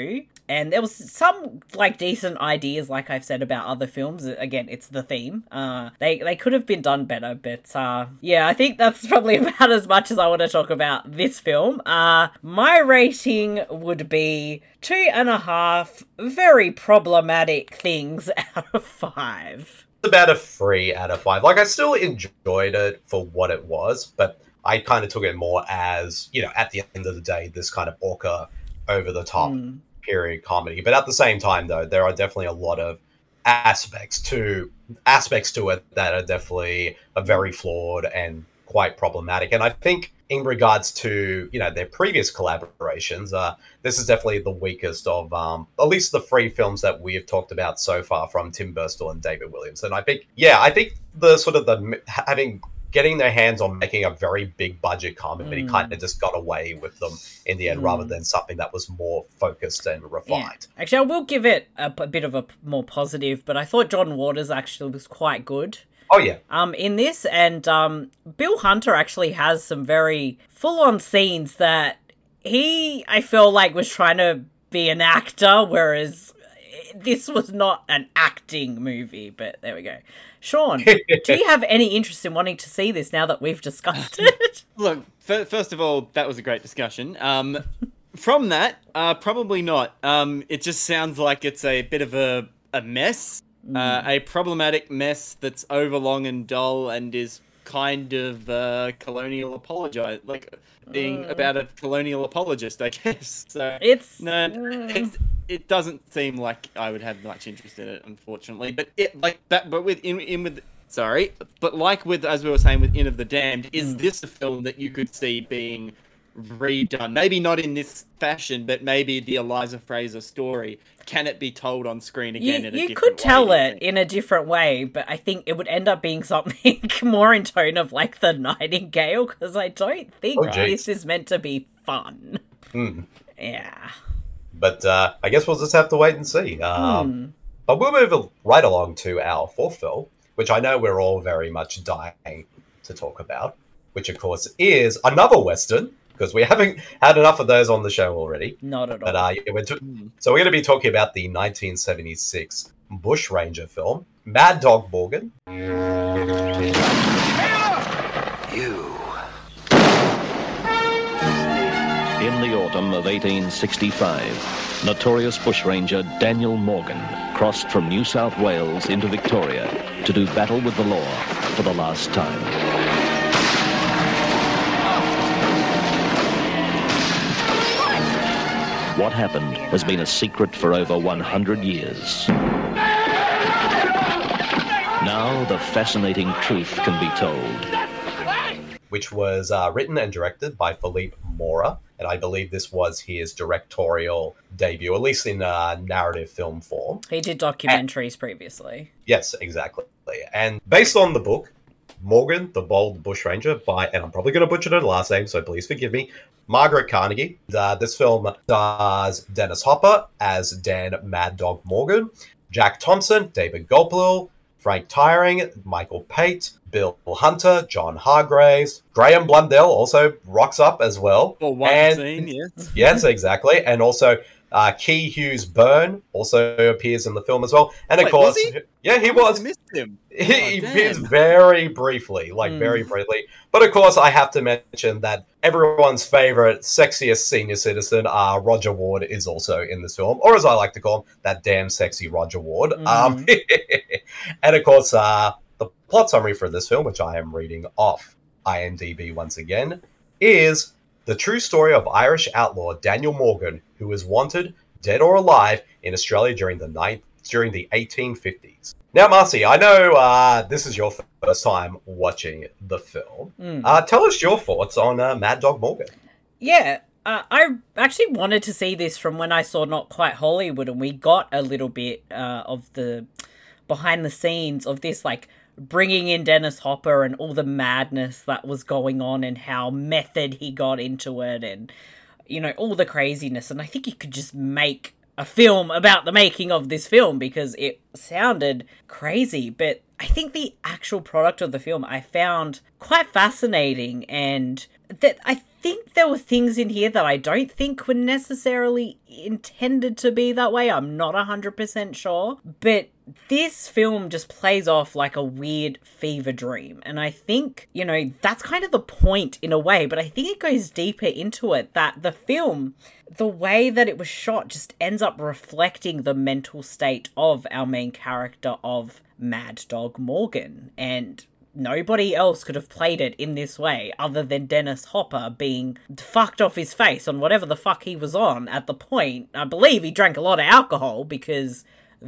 and there was some like decent ideas, like I've said, about other films. Again, it's the theme. They could have been done better, but yeah, I think that's probably about as much as I want to talk about this film. My rating would be 2.5 very problematic things out of 5. About a 3 out of 5. Like, I still enjoyed it for what it was, but I kind of took it more as, you know, at the end of the day, this kind of orca over the top period comedy. But at the same time, though, there are definitely a lot of aspects to it that are definitely very flawed and quite problematic. And I think in regards to, you know, their previous collaborations, this is definitely the weakest of at least the 3 films that we have talked about so far from Tim Burstall and David Williams. And I think the sort of getting their hands on making a very big budget comedy kind of just got away with them in the end, rather than something that was more focused and refined. Yeah. Actually, I will give it a bit of a more positive, but I thought John Waters actually was quite good. Oh, yeah. In this, and Bill Hunter actually has some very full-on scenes that I feel like was trying to be an actor, whereas this was not an acting movie, but there we go. Sean, do you have any interest in wanting to see this now that we've discussed it? Look, first of all, that was a great discussion. From that, probably not. It just sounds like it's a bit of a mess. A problematic mess that's overlong and dull and is kind of colonial apologize, like being about a colonial apologist, I guess. So it doesn't seem like I would have much interest in it, unfortunately. But like with as we were saying with Inn of the Damned, is this a film that you could see being redone? Maybe not in this fashion, but maybe the Eliza Fraser story. Can it be told on screen again in a different way? You could tell it in a different way, but I think it would end up being something more in tone of like The Nightingale, because I don't think this is meant to be fun. Yeah. But I guess we'll just have to wait and see. But we'll move right along to our 4th film, which I know we're all very much dying to talk about, which of course is another Western, because we haven't had enough of those on the show already. Not at all. But, so we're going to be talking about the 1976 Bushranger film, Mad Dog Morgan. In the autumn of 1865, notorious bushranger Daniel Morgan crossed from New South Wales into Victoria to do battle with the law for the last time. What happened has been a secret for over 100 years. Now the fascinating truth can be told. Which was written and directed by Philippe Mora, and I believe this was his directorial debut, at least in narrative film form. He did documentaries previously. Yes, exactly. And based on the book, Morgan, the Bold Bushranger, by, and I'm probably going to butcher the last name, so please forgive me, Margaret Carnegie. This film stars Dennis Hopper as Dan Mad Dog Morgan, Jack Thompson, David Gopel, Frank Tyring, Michael Pate, Bill Hunter, John Hargraves, Graham Blundell also rocks up as well. For one scene, yes. Yes, exactly. And also Key Hughes Byrne also appears in the film as well. And of course, yeah, he was. I missed him. He appears very briefly, very briefly. But of course, I have to mention that everyone's favorite, sexiest senior citizen, Roger Ward, is also in this film, or as I like to call him, that damn sexy Roger Ward. And of course, the plot summary for this film, which I am reading off IMDb once again, is the true story of Irish outlaw Daniel Morgan, who was wanted, dead or alive, in Australia during the 1850s. Now, Marcy, I know this is your first time watching the film. Tell us your thoughts on Mad Dog Morgan. Yeah, I actually wanted to see this from when I saw Not Quite Hollywood, and we got a little bit of the behind the scenes of this, like, bringing in Dennis Hopper and all the madness that was going on and how method he got into it and, you know, all the craziness. And I think he could just make a film about the making of this film because it sounded crazy. But I think the actual product of the film I found quite fascinating, and that I think there were things in here that I don't think were necessarily intended to be that way. I'm not 100% sure. But this film just plays off like a weird fever dream. And I think, you know, that's kind of the point in a way. But I think it goes deeper into it, that the film, the way that it was shot just ends up reflecting the mental state of our main character, of Mad Dog Morgan. And nobody else could have played it in this way other than Dennis Hopper being fucked off his face on whatever the fuck he was on at the point. I believe he drank a lot of alcohol because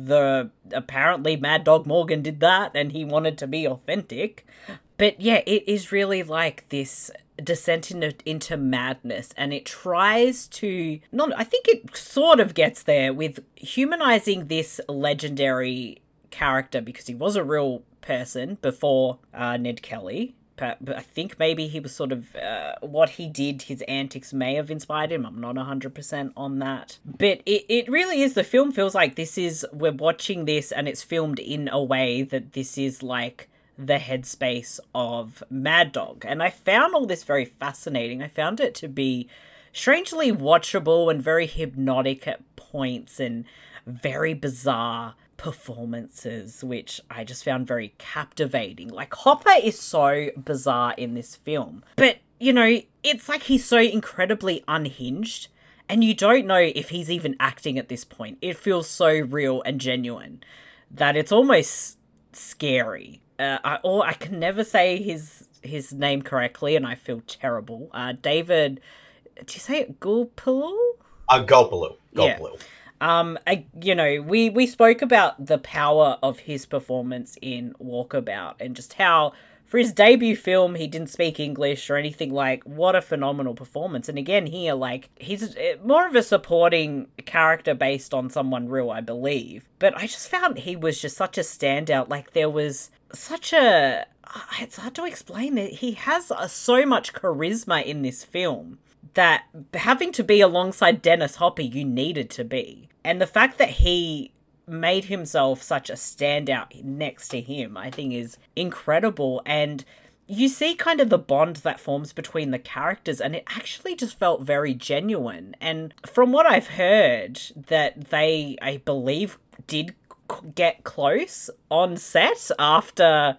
apparently Mad Dog Morgan did that and he wanted to be authentic. But yeah, it is really like this descent into madness, and it tries to, I think it sort of gets there with humanizing this legendary character, because he was a real person before Ned Kelly. But I think maybe he was sort of, what he did, his antics may have inspired him. I'm not 100% on that. But it really is, the film feels like we're watching this and it's filmed in a way that this is like the headspace of Mad Dog. And I found all this very fascinating. I found it to be strangely watchable and very hypnotic at points and very bizarre performances, which I just found very captivating. Like, Hopper is so bizarre in this film, but you know, it's like he's so incredibly unhinged and you don't know if he's even acting at this point. It feels so real and genuine that it's almost scary. I can never say his name correctly and I feel terrible. David, do you say it Gulpilil? Gulpilil. Yeah. You know, we spoke about the power of his performance in Walkabout and just how, for his debut film, he didn't speak English or anything. Like, what a phenomenal performance. And again, here, like, he's more of a supporting character based on someone real, I believe. But I just found he was just such a standout. Like, there was such a... It's hard to explain it. He has so much charisma in this film that having to be alongside Dennis Hopper, you needed to be. And the fact that he made himself such a standout next to him, I think is incredible. And you see kind of the bond that forms between the characters, and it actually just felt very genuine. And from what I've heard, that they, I believe, did get close on set after,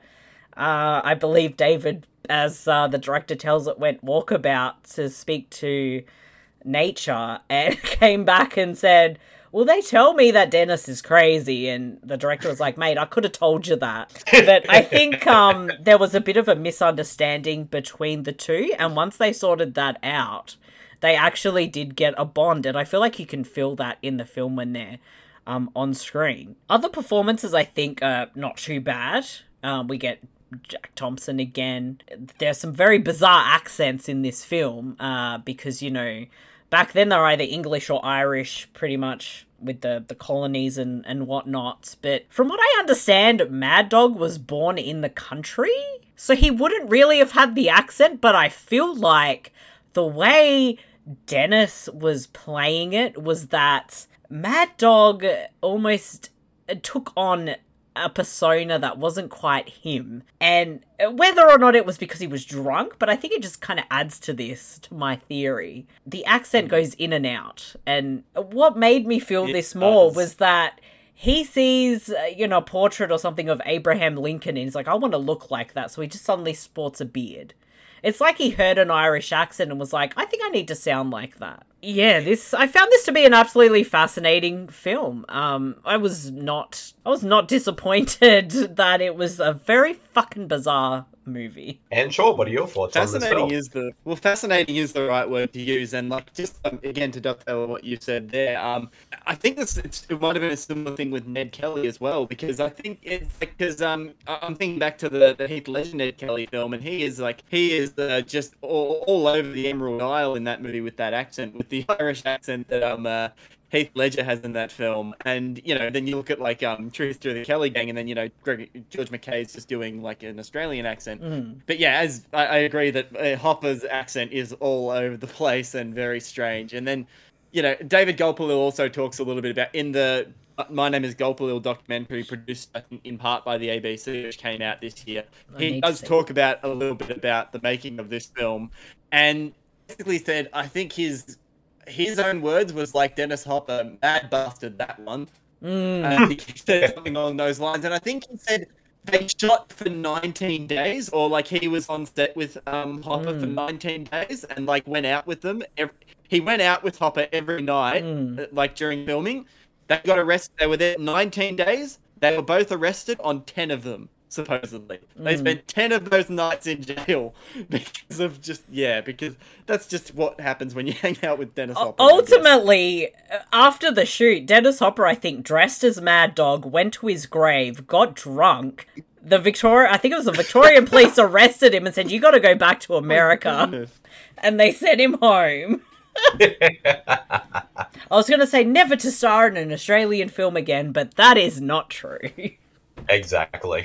I believe David, as the director tells it, went walkabout to speak to Nature and came back and said, well, they tell me that Dennis is crazy. And the director was like, mate, I could have told you that. But I think there was a bit of a misunderstanding between the two. And once they sorted that out, they actually did get a bond. And I feel like you can feel that in the film when they're on screen. Other performances, I think, are not too bad. We get Jack Thompson again. There's some very bizarre accents in this film because, you know, back then they were either English or Irish, pretty much, with the colonies and whatnot. But from what I understand, Mad Dog was born in the country, so he wouldn't really have had the accent, but I feel like the way Dennis was playing it was that Mad Dog almost took on a persona that wasn't quite him. And whether or not it was because he was drunk, but I think it just kind of adds to this, to my theory. The accent goes in and out. And what made me feel this more was that he sees, you know, a portrait or something of Abraham Lincoln and he's like, I want to look like that. So he just suddenly sports a beard. It's like he heard an Irish accent and was like, I think I need to sound like that. Yeah, I found this to be an absolutely fascinating film. I was not disappointed that it was a very fucking bizarre movie. And sure, what are your thoughts on this film? Fascinating is the right word to use, and like just again to dovetail what you said there. I think it might have been a similar thing with Ned Kelly as well, because I think it's because I'm thinking back to the Heath Ledger Ned Kelly film, and he is just all over the Emerald Isle in that movie with that accent, with the Irish accent that Heath Ledger has in that film. And, you know, then you look at like Truth to the Kelly Gang, and then, you know, George McKay's just doing like an Australian accent. But yeah, as I agree that Hopper's accent is all over the place and very strange. And then, you know, David Gulpilil also talks a little bit about in the My Name is Gulpilil documentary, produced I think in part by the ABC, which came out this year. He does talk about a little bit about the making of this film, and basically said, I think his own words was like Dennis Hopper, mad bastard, that one. I think he said something along those lines. And I think he said they shot for 19 days, or like he was on set with Hopper for 19 days and like went out with them. He went out with Hopper every night, like during filming. They got arrested. They were there 19 days. They were both arrested on 10 of them, supposedly. They spent 10 of those nights in jail because that's just what happens when you hang out with Dennis Hopper. Ultimately, after the shoot, Dennis Hopper, I think, dressed as Mad Dog, went to his grave, got drunk. I think it was the Victorian police arrested him and said, "You got to go back to America." And they sent him home. I was going to say never to star in an Australian film again, but that is not true. Exactly.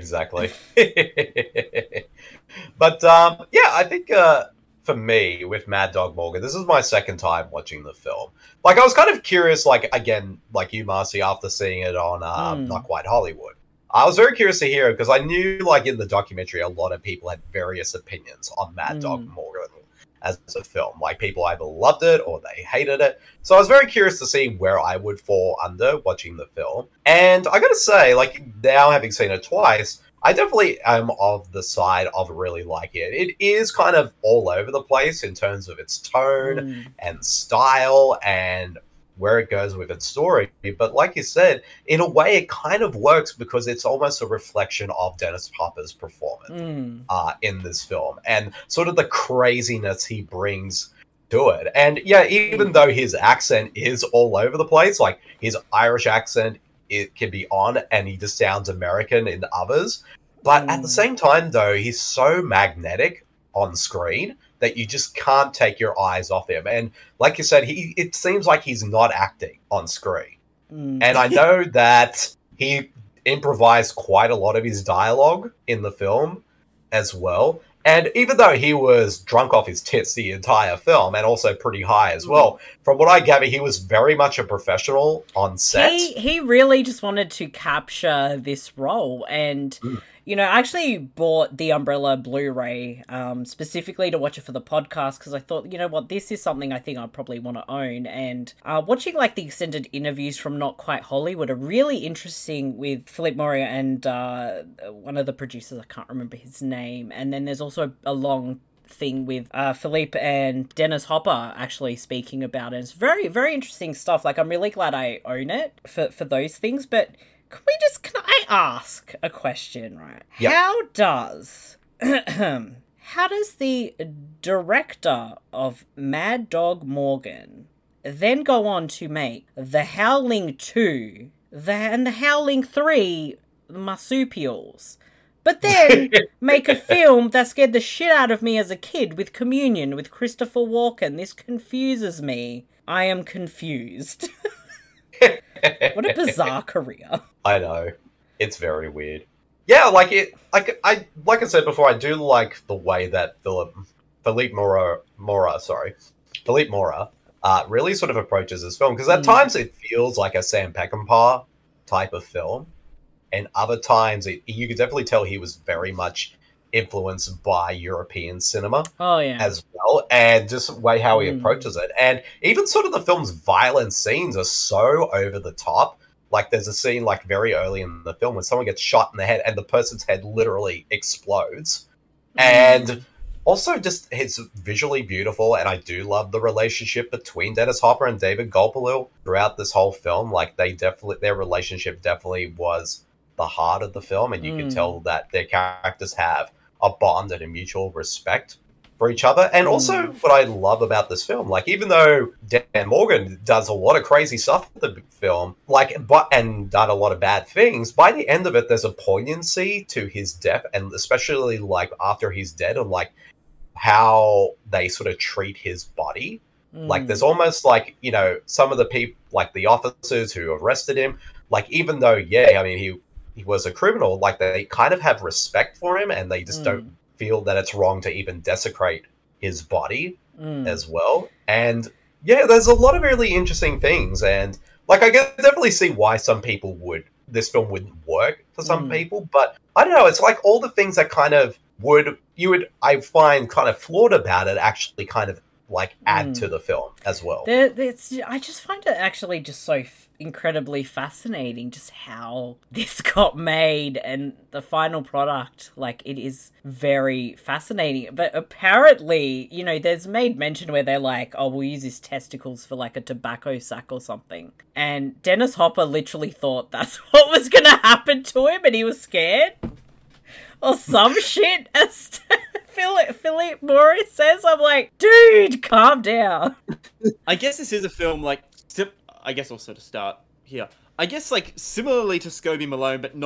But yeah, I think for me with Mad Dog Morgan, this is my second time watching the film. Like, I was kind of curious, like, again, like you, Marcy, after seeing it on Not Quite Hollywood. I was very curious to hear it because I knew, like, in the documentary, a lot of people had various opinions on Mad Dog Morgan as a film. Like, people either loved it or they hated it. So I was very curious to see where I would fall under watching the film. And I gotta say, like, now having seen it twice, I definitely am of the side of really liking it. It is kind of all over the place in terms of its tone and style and where it goes with its story. But like you said, in a way, it kind of works because it's almost a reflection of Dennis Hopper's performance in this film and sort of the craziness he brings to it. And yeah, even though his accent is all over the place, like his Irish accent, it can be on and he just sounds American in others. But at the same time, though, he's so magnetic on screen that you just can't take your eyes off him. And like you said, it seems like he's not acting on screen. And I know that he improvised quite a lot of his dialogue in the film as well. And even though he was drunk off his tits the entire film and also pretty high as well, from what I gather, he was very much a professional on set. He really just wanted to capture this role. And, you know, I actually bought the Umbrella Blu-ray specifically to watch it for the podcast because I thought, you know what, this is something I think I'd probably want to own. And watching, like, the extended interviews from Not Quite Hollywood are really interesting with Philippe Moria and one of the producers, I can't remember his name. And then there's also a long thing with Philippe and Dennis Hopper actually speaking about it. It's very, very interesting stuff. Like, I'm really glad I own it for those things. But can I ask a question, right? Yep. How does the director of Mad Dog Morgan then go on to make The Howling 2 and The Howling 3 Marsupials, but then make a film that scared the shit out of me as a kid with Communion with Christopher Walken? This confuses me. I am confused. What a bizarre career. I know. It's very weird. Yeah, like I said before, I do like the way that Philippe Mora really sort of approaches this film, because at times it feels like a Sam Peckinpah type of film, and other times you could definitely tell he was very much influenced by European cinema as well, and just the way how he approaches it. And even sort of the film's violent scenes are so over the top. Like, there's a scene, like, very early in the film when someone gets shot in the head and the person's head literally explodes. And also just it's visually beautiful, and I do love the relationship between Dennis Hopper and David Gopelil throughout this whole film. Like, their relationship definitely was the heart of the film, and you can tell that their characters have a bond and a mutual respect for each other. And also what I love about this film, like, even though Dan Morgan does a lot of crazy stuff in the film, and done a lot of bad things, by the end of it, there's a poignancy to his death, and especially, like, after he's dead, and, like, how they sort of treat his body. Like, there's almost, like, you know, some of the people, like, the officers who arrested him, like, even though, I mean, he was a criminal, like, they kind of have respect for him, and they just don't feel that it's wrong to even desecrate his body as well. And there's a lot of really interesting things, and like, I can definitely see why this film wouldn't work for some people, but I don't know, it's like all the things that kind of I find kind of flawed about it actually kind of add to the film as well. I just find it actually just so incredibly fascinating just how this got made, and the final product, it is very fascinating. But apparently, there's made mention where they're like, oh, we'll use his testicles for a tobacco sack or something. And Dennis Hopper literally thought that's what was going to happen to him, and he was scared. Or some shit, as Philip Morris says. I'm like, dude, calm down. I guess this is a film, I guess also to start here, I guess similarly to Scobie Malone, but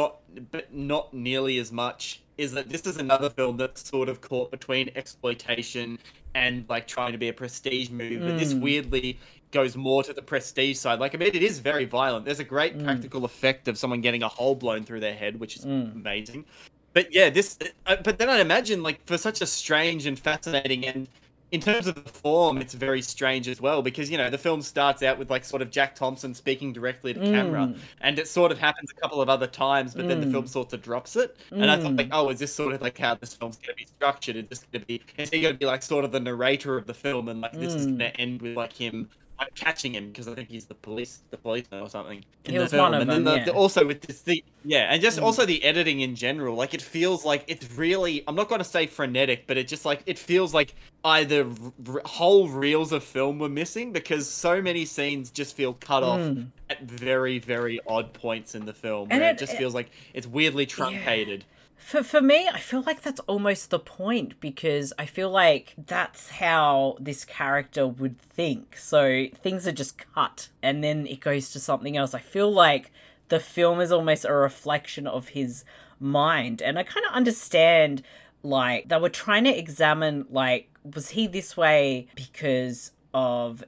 not nearly as much, is that this is another film that's sort of caught between exploitation and trying to be a prestige movie, but this weirdly goes more to the prestige side. It is very violent. There's a great practical effect of someone getting a hole blown through their head, which is amazing. But yeah, but then I'd imagine, for such a strange and fascinating, and in terms of the form, it's very strange as well, because, the film starts out with, sort of Jack Thompson speaking directly to camera, and it sort of happens a couple of other times, but then the film sort of drops it. And I thought, oh, is this sort of, how this film's going to be structured? Is he going to be, sort of the narrator of the film, and, this is going to end with, him catching him, because I think he's the policeman or something in the film. And then also with this thing, and just also the editing in general, it feels like it's really, I'm not going to say frenetic, but it just it feels like either whole reels of film were missing, because so many scenes just feel cut off at very, very odd points in the film, and it just feels like it's weirdly truncated. For me, I feel like that's almost the point, because I feel like that's how this character would think. So things are just cut and then it goes to something else. I feel like the film is almost a reflection of his mind. And I kind of understand, they were trying to examine, was he this way because of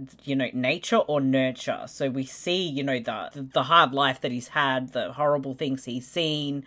nature or nurture? So we see the hard life that he's had, the horrible things he's seen,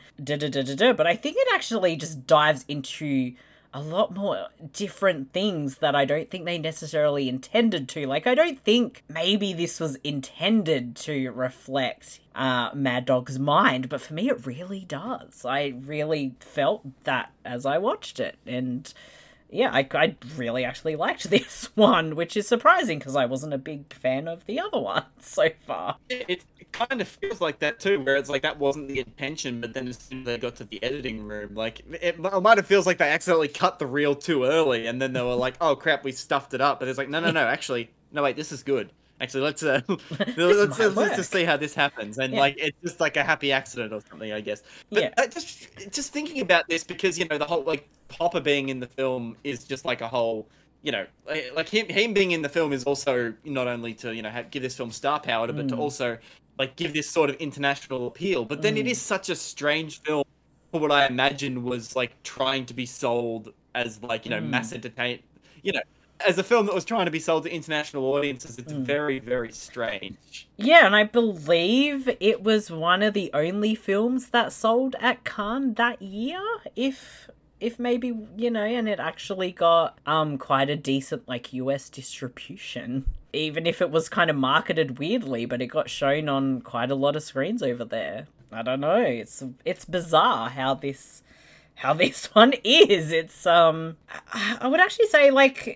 but I think it actually just dives into a lot more different things that I don't think they necessarily intended to. I don't think maybe this was intended to reflect Mad Dog's mind, but for me it really does. I really felt that as I watched it, and yeah, I really actually liked this one, which is surprising because I wasn't a big fan of the other ones so far. It kind of feels like that too, where it's that wasn't the intention, but then as soon as they got to the editing room, it might have feels like they accidentally cut the reel too early, and then they were like, oh crap, we stuffed it up. But it's no, actually, no, wait, this is good. Actually, let's just see how this happens, and it's just a happy accident or something, I guess. But just thinking about this, because the whole Hopper being in the film is just a whole, him being in the film is also not only to give this film star power, but to also give this sort of international appeal. But then it is such a strange film for what I imagine was trying to be sold as mass entertainment, as a film that was trying to be sold to international audiences. It's very, very strange. Yeah, and I believe it was one of the only films that sold at Cannes that year, if maybe, and it actually got quite a decent US distribution, even if it was kind of marketed weirdly, but it got shown on quite a lot of screens over there. I don't know, it's bizarre how this one is. It's I would actually say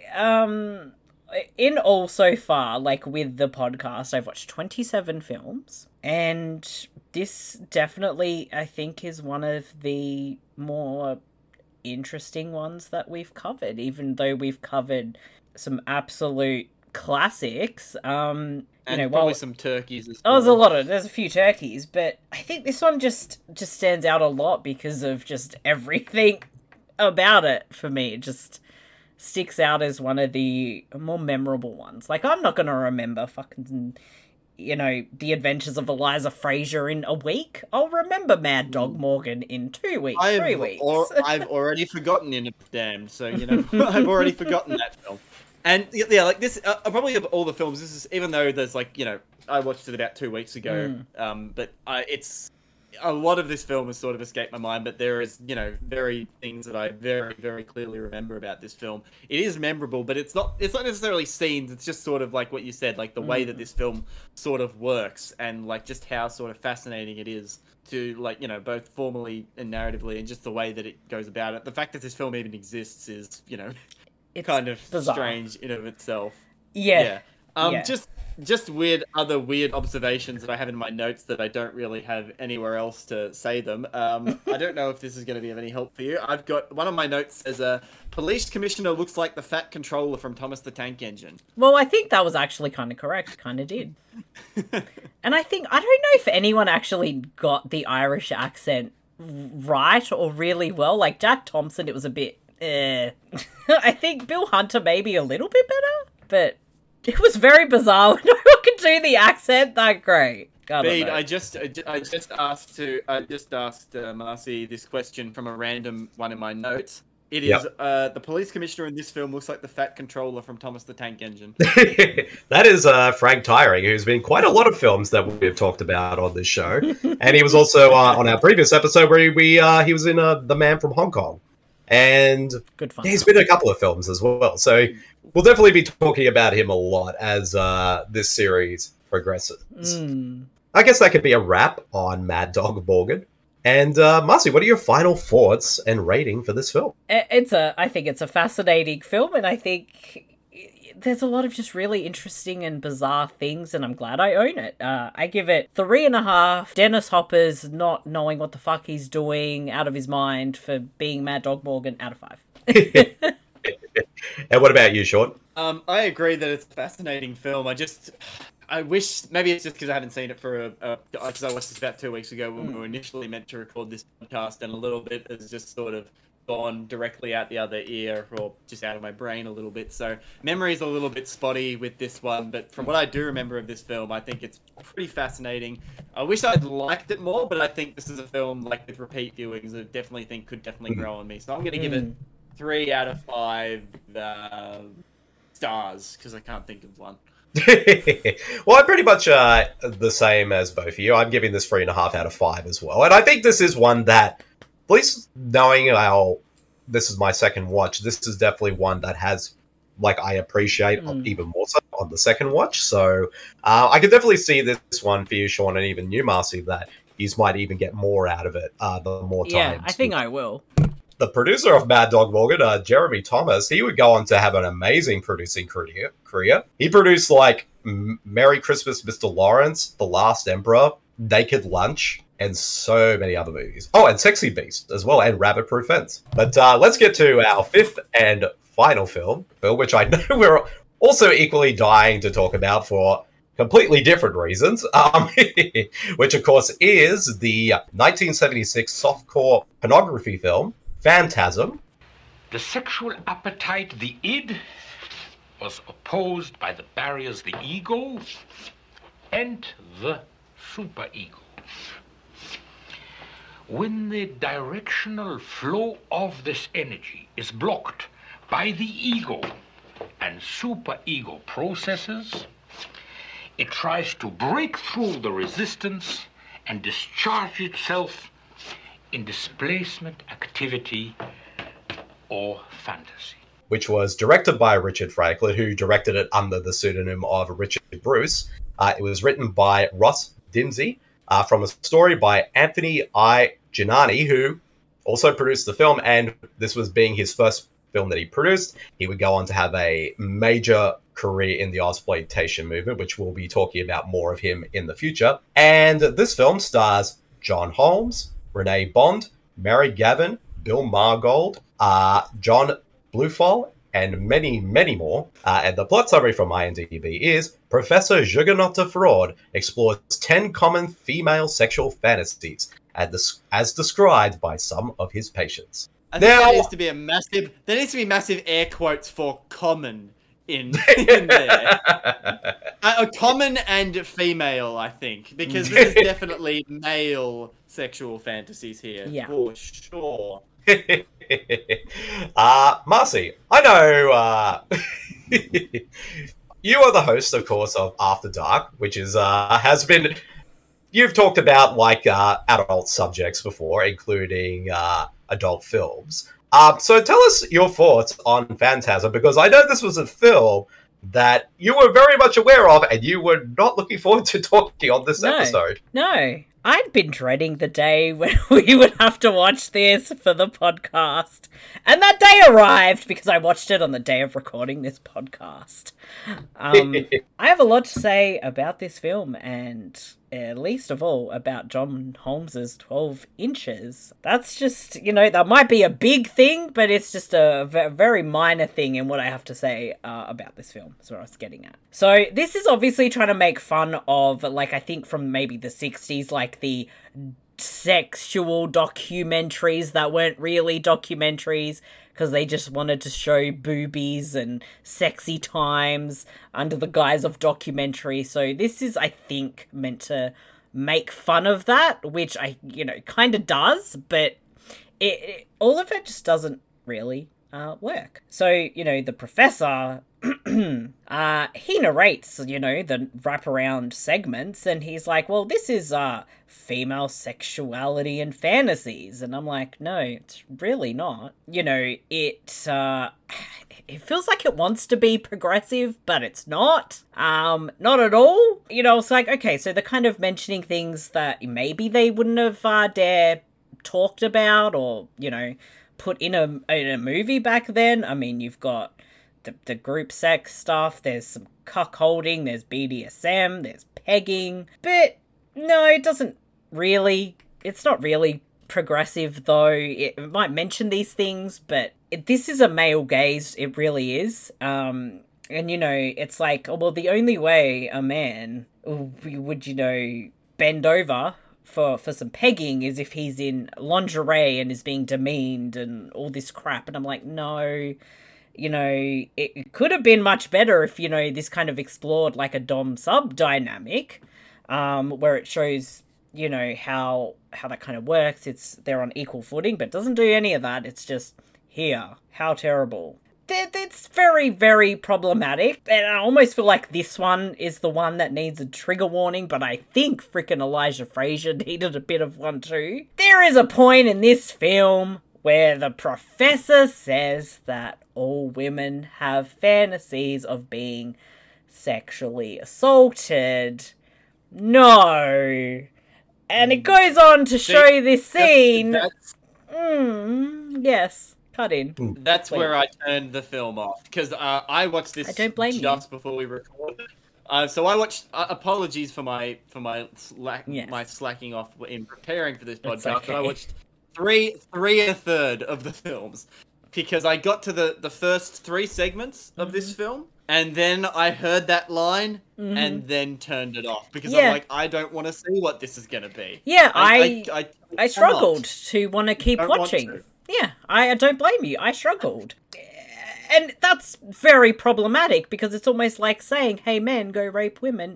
in all so far, with the podcast, I've watched 27 films, and this definitely, I think, is one of the more interesting ones that we've covered, even though we've covered some absolute classics. And probably some turkeys as well. Oh, there's a few turkeys, but I think this one just stands out a lot because of just everything about it for me. It just sticks out as one of the more memorable ones. I'm not going to remember fucking, The Adventures of Eliza Fraser in a week. I'll remember Mad Dog Morgan in 2 weeks, 3 weeks. I've already forgotten In Damned, so, I've already forgotten that film. And yeah, this probably of all the films, this is, even though there's I watched it about 2 weeks ago, but it's a lot of this film has sort of escaped my mind. But there is very things that I very, very clearly remember about this film. It is memorable, but it's not necessarily scenes. It's just sort of what you said, the way that this film sort of works, and just how sort of fascinating it is to both formally and narratively, and just the way that it goes about it. The fact that this film even exists is it's kind of bizarre. strange in of itself. Yeah. Yeah. Just other weird observations that I have in my notes that I don't really have anywhere else to say them. I don't know if this is going to be of any help for you. I've got one of my notes says a police commissioner looks like the fat controller from Thomas the Tank Engine. Well, I think that was actually kind of correct. Kind of did. And I don't know if anyone actually got the Irish accent right or really well. Like Jack Thompson, it was a bit. I think Bill Hunter maybe a little bit better, but. It was very bizarre when no one could do the accent that great. Bede, I just asked Marcy this question from a random one in my notes. It is the police commissioner in this film looks like the fat controller from Thomas the Tank Engine. That is Frank Tyring, who's been quite a lot of films that we've talked about on this show, and he was also on our previous episode where he was in The Man from Hong Kong. And good fun. He's been in a couple of films as well, so we'll definitely be talking about him a lot as this series progresses. I guess that could be a wrap on Mad Dog Morgan. And Marcy, what are your final thoughts and rating for this film? I think it's a fascinating film, and I think there's a lot of just really interesting and bizarre things, and I'm glad I own it. I give it 3.5. Dennis Hopper's not knowing what the fuck he's doing out of his mind for being Mad Dog Morgan out of 5. And what about you, Sean? I agree that it's a fascinating film. I wish, maybe it's just because I haven't seen it because I watched this about 2 weeks ago when we were initially meant to record this podcast, and a little bit has just sort of gone directly out the other ear or just out of my brain a little bit. So memory's a little bit spotty with this one, but from what I do remember of this film, I think it's pretty fascinating. I wish I'd liked it more, but I think this is a film, like with repeat viewings, I definitely think could definitely grow on me. So I'm going to give it 3 out of 5 stars, because I can't think of one. Well, I'm pretty much the same as both of you. I'm giving this 3.5 out of 5 as well. And I think this is one that, at least knowing how this is my second watch, this is definitely one that has, like, I appreciate even more so on the second watch. So I could definitely see this one for you, Sean, and even you, Marcy, that you might even get more out of it the more time. Yeah, I think I will. The producer of Mad Dog Morgan, Jeremy Thomas, he would go on to have an amazing producing career. He produced, like, Merry Christmas, Mr. Lawrence, The Last Emperor, Naked Lunch, and so many other movies. Oh, and Sexy Beast as well, and Rabbit Proof Fence. But let's get to our fifth and final film, which I know we're also equally dying to talk about for completely different reasons, which, of course, is the 1976 softcore pornography film, Phantasm. The sexual appetite, the id, was opposed by the barriers, the ego and the superego. When the directional flow of this energy is blocked by the ego and superego processes, it tries to break through the resistance and discharge itself in displacement, activity, or fantasy. Which was directed by Richard Franklin, who directed it under the pseudonym of Richard Bruce. It was written by Ross Dimsey, from a story by Anthony I. Giannani, who also produced the film, and this was being his first film that he produced. He would go on to have a major career in the Ozploitation movement, which we'll be talking about more of him in the future. And this film stars John Holmes, Renee Bond, Mary Gavin, Bill Margold, John Blufall, and many, many more. And the plot summary from IMDb is Professor Juggernaut Fraud explores 10 common female sexual fantasies as described by some of his patients. I think there needs to be massive air quotes for common in there. Common and female, I think, because this is definitely male sexual fantasies here. Yeah. For sure. Marcy, I know you are the host, of course, of After Dark, which is has been... You've talked about, like, adult subjects before, including adult films. So tell us your thoughts on Phantasm, because I know this was a film that you were very much aware of, and you were not looking forward to talking on this episode. No. I'd been dreading the day when we would have to watch this for the podcast. And that day arrived because I watched it on the day of recording this podcast. I have a lot to say about this film, and least of all about John Holmes's 12 inches. That's just, that might be a big thing, but it's just a very minor thing in what I have to say about this film. That's what I was getting at. So this is obviously trying to make fun of, I think from maybe the 60s, the sexual documentaries that weren't really documentaries because they just wanted to show boobies and sexy times under the guise of documentary. So this is, I think, meant to make fun of that, which I, kind of does, but it all of it just doesn't really work. So, the professor, he narrates, the wraparound segments, and he's like, well, this is female sexuality and fantasies. And I'm like, no, it's really not. It feels like it wants to be progressive, but it's not. Not at all. It's like, okay, so they're kind of mentioning things that maybe they wouldn't have dare talked about or, put in a movie back then. I mean, you've got the group sex stuff, there's some cuckolding, there's BDSM, there's pegging, but no, it's not really progressive, though. It might mention these things, but this is a male gaze, it really is. And it's like, well, the only way a man would, bend over for some pegging is if he's in lingerie and is being demeaned and all this crap. And I'm like, no, it could have been much better if, this kind of explored a dom-sub dynamic, where it shows, how that kind of works. They're on equal footing, but it doesn't do any of that. It's just, here, how terrible. It's very, very problematic, and I almost feel like this one is the one that needs a trigger warning, but I think frickin' Elijah Fraser needed a bit of one too. There is a point in this film where the professor says that all women have fantasies of being sexually assaulted. No. And it goes on to show this scene. Yes. Cut in. That's where I turned the film off, because I watched this before we recorded. So I watched. Apologies for my slacking off in preparing for this podcast. Okay. But I watched three and a third of the films because I got to the first three segments of this film, and then I heard that line and then turned it off because I'm like, I don't want to see what this is going to be. Yeah, I struggled to want to keep watching. Yeah, I don't blame you. I struggled. And that's very problematic because it's almost like saying, hey men, go rape women.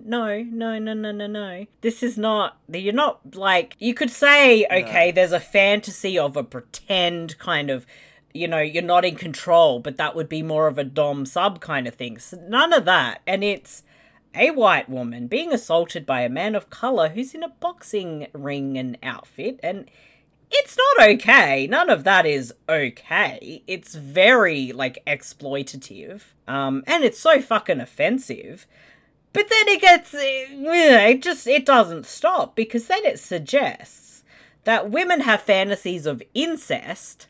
No. This is not, you're not you could say, okay, there's a fantasy of a pretend kind of, you're not in control, but that would be more of a dom-sub kind of thing. So none of that. And it's a white woman being assaulted by a man of color who's in a boxing ring and outfit, and it's not okay. None of that is okay. It's very, exploitative. And it's so fucking offensive. But then it gets, it doesn't stop, because then it suggests that women have fantasies of incest.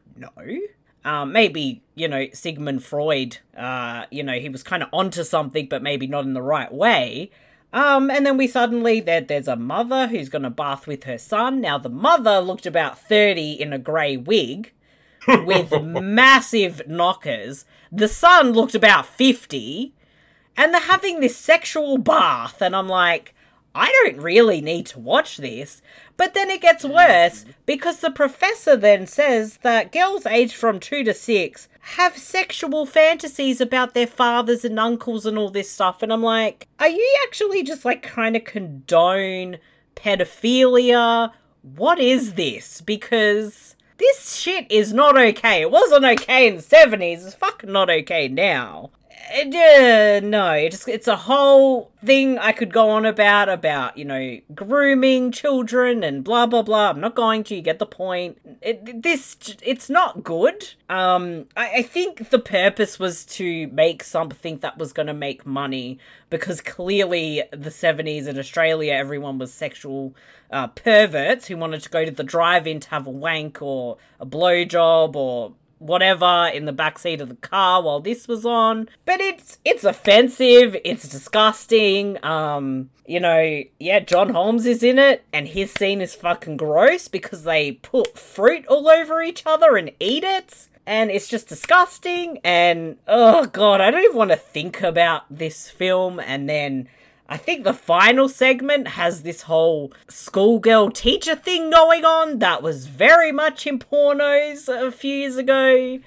No. Maybe, Sigmund Freud, he was kind of onto something, but maybe not in the right way. And then there's a mother who's going to bath with her son. Now, the mother looked about 30 in a grey wig with massive knockers. The son looked about 50. And they're having this sexual bath. And I'm like, I don't really need to watch this. But then it gets worse because the professor then says that girls aged from 2 to 6 have sexual fantasies about their fathers and uncles and all this stuff. And I'm like, are you actually just kind of condone pedophilia? What is this? Because this shit is not okay. It wasn't okay in the 70s. It's fucking not okay now. No, it's a whole thing I could go on about, you know, grooming children and blah, blah, blah. I'm not going to, you get the point. It's not good. I think the purpose was to make something that was going to make money, because clearly the 70s in Australia, everyone was sexual perverts who wanted to go to the drive-in to have a wank or a blowjob or whatever in the backseat of the car while this was on. But it's offensive, it's disgusting. You know, yeah, John Holmes is in it, and his scene is fucking gross because they put fruit all over each other and eat it. And it's just disgusting, and oh god, I don't even want to think about this film. And then I think the final segment has this whole schoolgirl teacher thing going on that was very much in pornos a few years ago.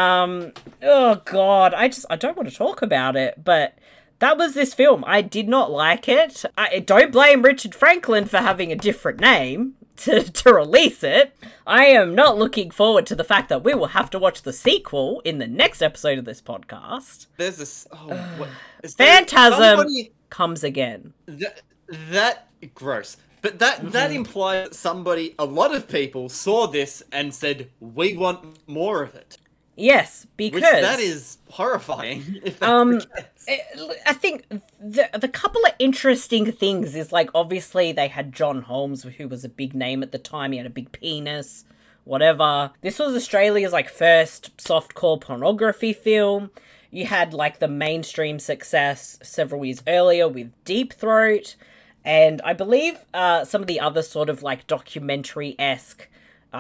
Oh god, I don't want to talk about it, but that was this film. I did not like it. I don't blame Richard Franklin for having a different name to release it. I am not looking forward to the fact that we will have to watch the sequel in the next episode of this podcast. There's this... Phantasm comes again. That gross. But that implies that a lot of people saw this and said, we want more of it. Yes, because... Which that is horrifying, if that's the case. I think the couple of interesting things is, like, obviously they had John Holmes, who was a big name at the time. He had a big penis, whatever. This was Australia's, like, first softcore pornography film. You had, like, the mainstream success several years earlier with Deep Throat. And I believe some of the other sort of, like, documentary-esque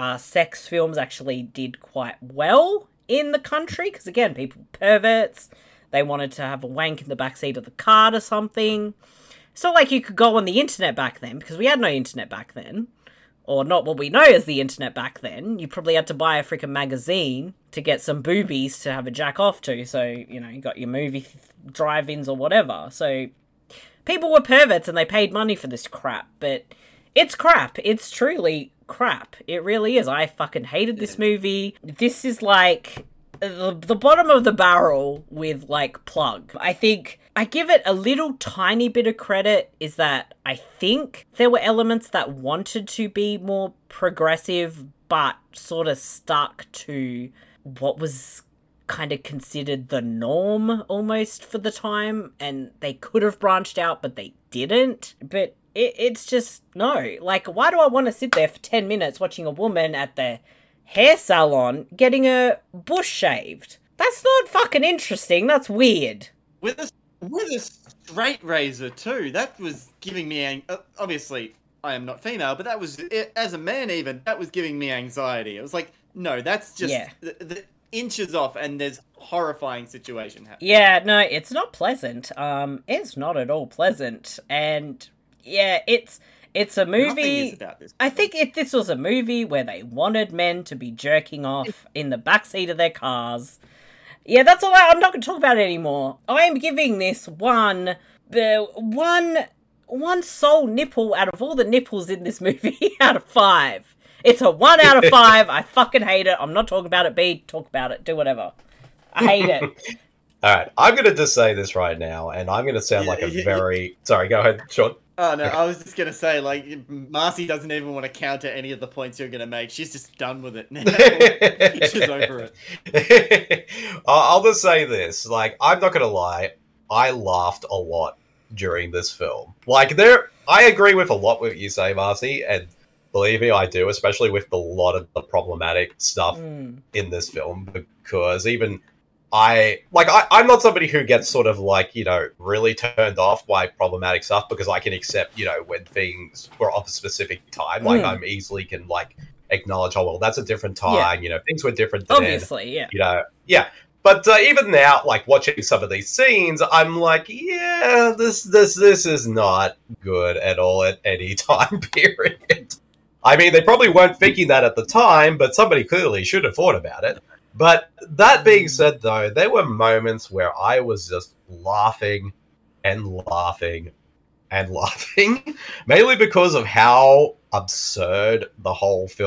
sex films actually did quite well in the country, because again, people perverts, they wanted to have a wank in the backseat of the car or something. It's not like you could go on the internet back then, because we had no internet back then, or not what we know as the internet back then. You probably had to buy a freaking magazine to get some boobies to have a jack off to, so, you know, you got your movie drive-ins or whatever. So people were perverts and they paid money for this crap, but it's crap. It's truly crap. It really is. I fucking hated this movie. This is like the bottom of the barrel with, like, Plug. I think I give it a little tiny bit of credit is that I think there were elements that wanted to be more progressive but sort of stuck to what was kind of considered the norm almost for the time, and they could have branched out but they didn't. But it's just, no. Like, why do I want to sit there for 10 minutes watching a woman at the hair salon getting her bush shaved? That's not fucking interesting. That's weird. With a straight razor, too. That was giving me... obviously, I am not female, but that was... As a man, even, that was giving me anxiety. It was like, no, that's just... Yeah. The inches off, and there's horrifying situation happening. Yeah, no, it's not pleasant. It's not at all pleasant. And... yeah, it's a movie. I think if this was a movie where they wanted men to be jerking off in the backseat of their cars. Yeah, that's all. I'm not going to talk about it anymore. I am giving this one sole nipple out of all the nipples in this movie out of 5. It's a 1 out of 5. I fucking hate it. I'm not talking about it. B, talk about it. Do whatever. I hate it. All right, I'm going to just say this right now, and I'm going to sound like a very... Sorry, go ahead, Sean. Oh, no, I was just going to say, like, Marcy doesn't even want to counter any of the points you're going to make. She's just done with it now. She's over it. I'll just say this. Like, I'm not going to lie. I laughed a lot during this film. Like, I agree with a lot with what you say, Marcy, and believe me, I do, especially with a lot of the problematic stuff in this film, because even... I'm not somebody who gets sort of like, you know, really turned off by problematic stuff, because I can accept, you know, when things were of a specific time. Like, I'm easily can, like, acknowledge, oh, well, that's a different time, you know, things were different then. Obviously, yeah. You know, yeah. But even now, like, watching some of these scenes, I'm like, yeah, this is not good at all at any time period. I mean, they probably weren't thinking that at the time, but somebody clearly should have thought about it. But that being said, though, there were moments where I was just laughing and laughing and laughing, mainly because of how absurd the whole film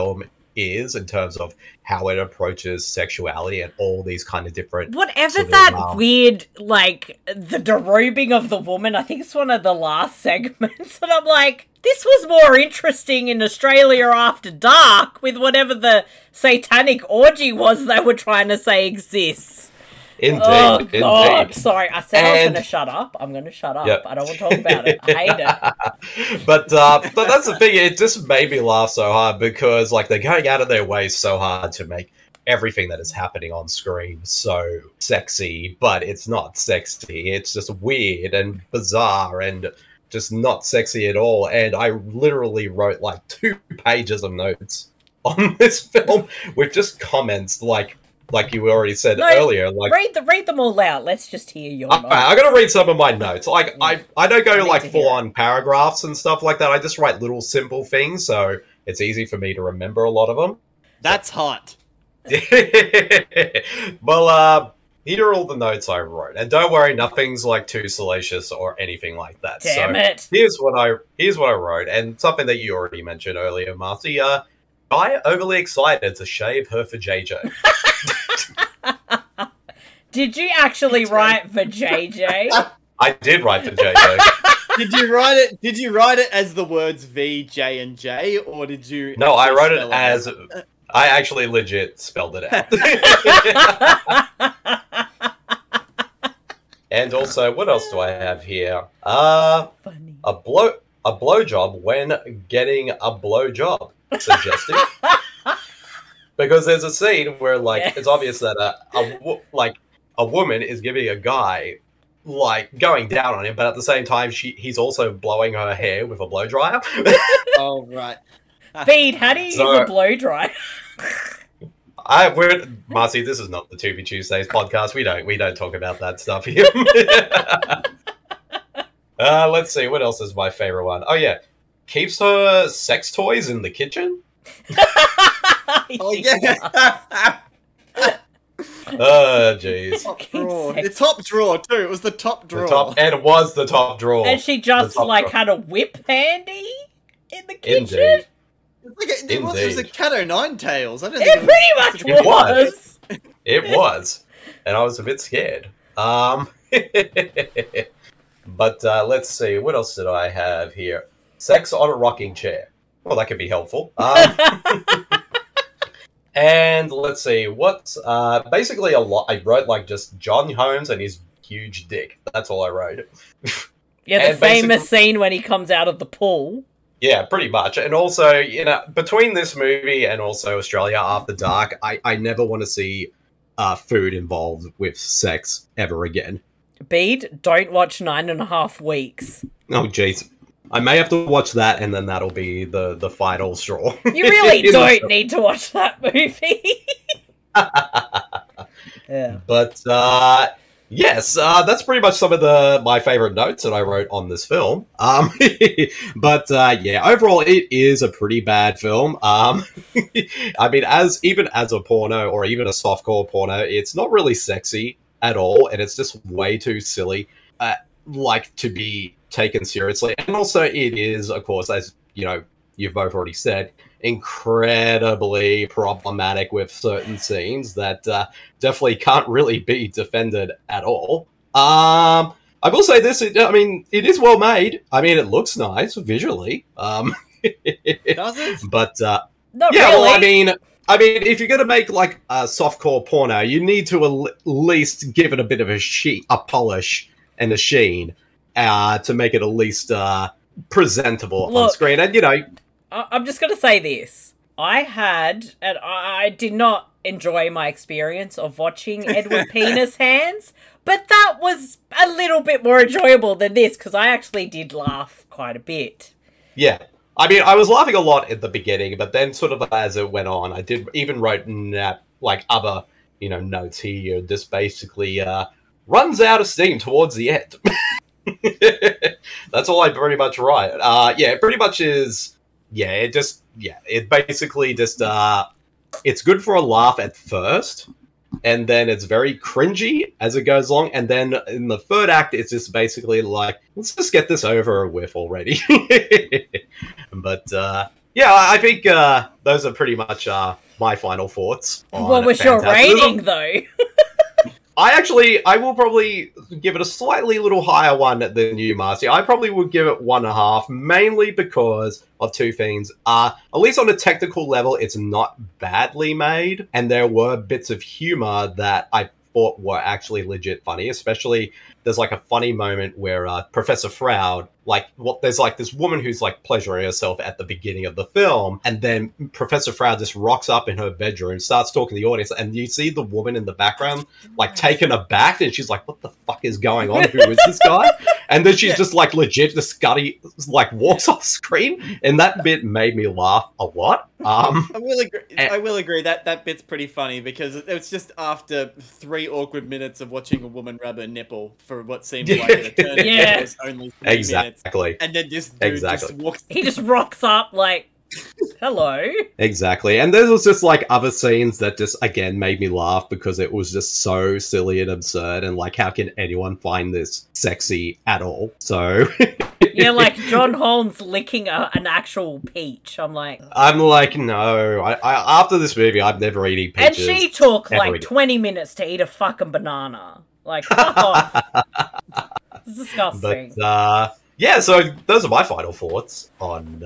is in terms of how it approaches sexuality and all these kind of different Whatever sort of, that weird, like, the derobing of the woman, I think it's one of the last segments, and I'm like, this was more interesting in Australia After Dark with whatever the satanic orgy was they were trying to say exists. Indeed, Oh, God. indeed. Sorry, I said I was And- going to shut up. I'm going to shut up. Yep. I don't want to talk about it. I hate it. But that's the thing, it just made me laugh so hard because like they're going out of their way so hard to make everything that is happening on screen so sexy, but it's not sexy. It's just weird and bizarre and just not sexy at all. And I literally wrote like 2 pages of notes on this film with just comments like you already said No, earlier. Like, read them all out. Let's just hear your notes. I gotta read some of my notes. Like, I don't go I need like to hear full on paragraphs and stuff like that. I just write little simple things, so it's easy for me to remember a lot of them. That's hot. Well, here are all the notes I wrote, and don't worry, nothing's like too salacious or anything like that. Damn so it. Here's what I wrote, and something that you already mentioned earlier, Marcy. Guy overly excited to shave her for JJ. Did you actually write for JJ? I did write for JJ. Did you write it as the words V, J, and J, or did you? No, I wrote it spell as. I actually legit spelled it out. And also, what else do I have here? Funny. A blowjob when getting a blowjob. Suggestive. Because there's a scene where, like, Yes. it's obvious that a woman is giving a guy, like, going down on him, but at the same time, he's also blowing her hair with a blow dryer. Oh right. Bede, how do you So- use a blow dryer? Marcy, this is not the To Be Tuesdays podcast. We don't talk about that stuff here. Let's see, what else is my favorite one? Oh yeah, keeps her sex toys in the kitchen. Oh yeah. Oh jeez. Top drawer. The top drawer too. It was the top drawer. And it was the top drawer. And she just, The top like, drawer. had a whip handy in the kitchen? Indeed. It was a Cat O' Nine Tails. I don't It think pretty much It was. was. It was, and I was a bit scared. But let's see, what else did I have here? Sex on a rocking chair. Well, that could be helpful. And let's see, what's basically a lot. I wrote like just John Holmes and his huge dick. That's all I wrote. Yeah, the And famous scene when he comes out of the pool. Yeah, pretty much. And also, you know, between this movie and also Australia After Dark, I never want to see food involved with sex ever again. Bede, don't watch 9.5 Weeks. Oh, jeez. I may have to watch that, and then that'll be the final straw. You really don't need to watch that movie. Yeah. But, yes, that's pretty much some of my favorite notes that I wrote on this film. But, yeah, overall, it is a pretty bad film. I mean, even as a porno, or even a softcore porno, it's not really sexy at all, and it's just way too silly, like, to be taken seriously. And also, it is, of course, as, you know, you've both already said, incredibly problematic with certain scenes that definitely can't really be defended at all. I will say this, it is well made. I mean, it looks nice visually. Does it? But, Not yeah, really. well, I mean, if you're going to make, like, a softcore porno, you need to at least give it a bit of a polish and a sheen to make it at least presentable on Look. screen. And, you know, I'm just going to say this. I did not enjoy my experience of watching Edward Penis Hands, but that was a little bit more enjoyable than this, because I actually did laugh quite a bit. yeah. I mean, I was laughing a lot at the beginning, but then sort of as it went on, I did even wrote like other, you know, notes here. This basically runs out of steam towards the end. That's all I pretty much write. Yeah, it pretty much is. Yeah, it basically just it's good for a laugh at first, and then it's very cringy as it goes along, and then in the third act, it's just basically like, let's just get this over with already. But Yeah, I think those are pretty much my final thoughts. What was your rating, though? I will probably give it a slightly little higher one than you, Marcy. I probably would give it 1.5, mainly because of two things. At least on a technical level, it's not badly made, and there were bits of humor that I thought were actually legit funny, especially there's like a funny moment where Professor Froud, there's like this woman who's like pleasuring herself at the beginning of the film, and then Professor Froud just rocks up in her bedroom, starts talking to the audience, and you see the woman in the background like taken aback, and she's like, "What the fuck is going on? Who is this guy?" And then she's just like legit, the Scuddy like walks off screen, and that bit made me laugh a lot. I will agree that bit's pretty funny because it's just after 3 awkward minutes of watching a woman rub her nipple for what seemed like an eternity. Yeah. It was only 3 minutes. Exactly. And then this dude just walks. He just rocks up like, hello. Exactly. And there was just like other scenes that just again made me laugh because it was just so silly and absurd, and like, how can anyone find this sexy at all? So yeah, like John Holmes licking an actual peach. I'm like, no. I after this movie, I'm never eating peaches. And she took like again. 20 minutes to eat a fucking banana. Like, fuck off. It's disgusting. But yeah, so those are my final thoughts on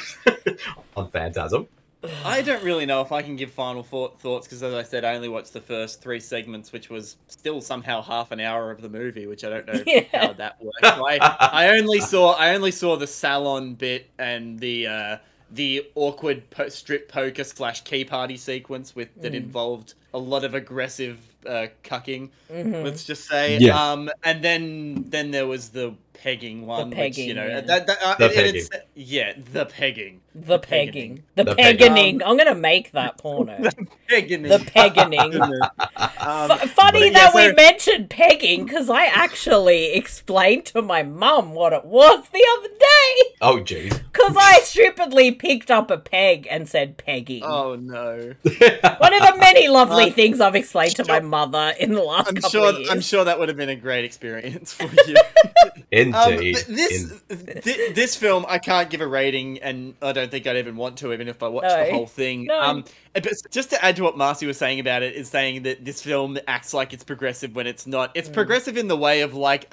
on Phantasm. I don't really know if I can give final thoughts because, as I said, I only watched the first 3 segments, which was still somehow half an hour of the movie, which I don't know how that works. I only saw the salon bit and the awkward strip poker / key party sequence that involved a lot of aggressive cucking. Let's just say, and then there was the pegging one, the pegging, which, you know, the pegging. the pegging. The pegging. The pegging. I'm going to make that porno. The pegging. The pegging. Funny that we mentioned pegging, because I actually explained to my mum what it was the other day. Oh, jeez. Because I stupidly picked up a peg and said pegging. Oh, no. One of the many lovely things I've explained to my mother in the last couple of years. I'm sure that would have been a great experience for you. Indeed. This film, I can't give a rating, and I don't think I'd even want to, even if I watched the whole thing. No. But just to add to what Marcy was saying about it, is saying that this film acts like it's progressive when it's not. It's progressive in the way of like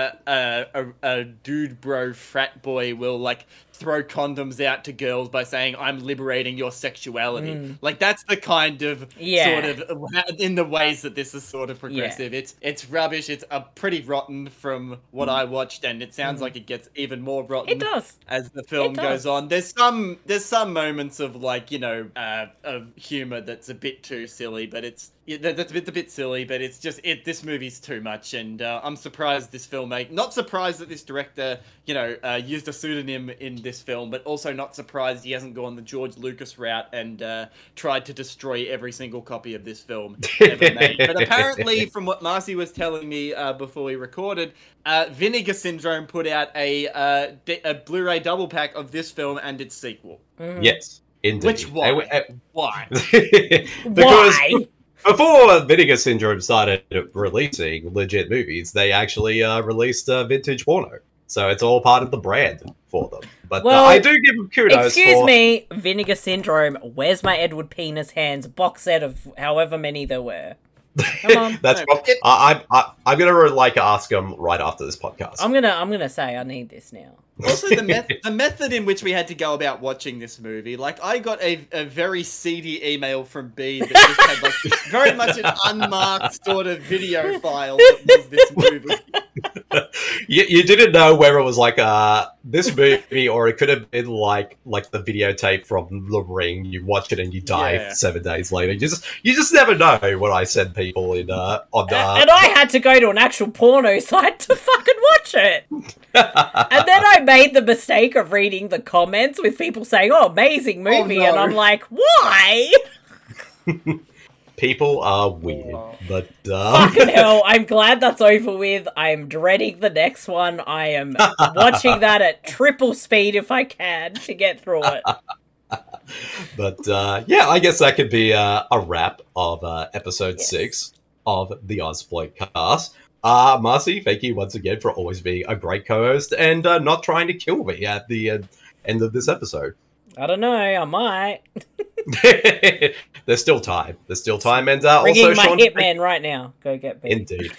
a dude bro frat boy will like throw condoms out to girls by saying, "I'm liberating your sexuality." Like, that's the kind of sort of in the ways that this is sort of progressive. It's rubbish. It's pretty rotten from what I watched, and it sounds like it gets even more rotten. It does as the film goes on. There's some moments of like, you know, of humor that's a bit too silly, but that's a bit silly, but it's just this movie's too much, and I'm surprised this filmmaker, not surprised that this director, you know, used a pseudonym in this film, but also not surprised he hasn't gone the George Lucas route and tried to destroy every single copy of this film ever made. But apparently, from what Marcy was telling me before we recorded, Vinegar Syndrome put out a Blu-ray double pack of this film and its sequel. Yes, indeed. Which why? Because before Vinegar Syndrome started releasing legit movies, they actually released vintage porno. So it's all part of the brand for them. But I do give them kudos. Excuse me, Vinegar Syndrome, Where's My Edward Penis Hands box set of however many there were. Come on. I'm gonna like ask them right after this podcast. I'm gonna say I need this now. Also, the method in which we had to go about watching this movie, like, I got a very seedy email from B that just had like very much an unmarked sort of video file that was this movie. You didn't know whether it was like this movie or it could have been like the videotape from The Ring. You watch it and you die 7 days later. You just never know what I send people in on and I had to go to an actual porno site to fucking watch it. And then I made the mistake of reading the comments with people saying, "Oh, amazing movie," and I'm like, why? People are weird, but fucking hell, I'm glad that's over with. I am dreading the next one. I am watching that at triple speed if I can to get through it. But yeah, I guess that could be a wrap of episode 6 of the Ozploit Cast. Marcy, thank you once again for always being a great co-host and not trying to kill me at the end of this episode. I don't know. I might. There's still time. And Bringing also, my Sean, hitman right now. Go get me. Indeed.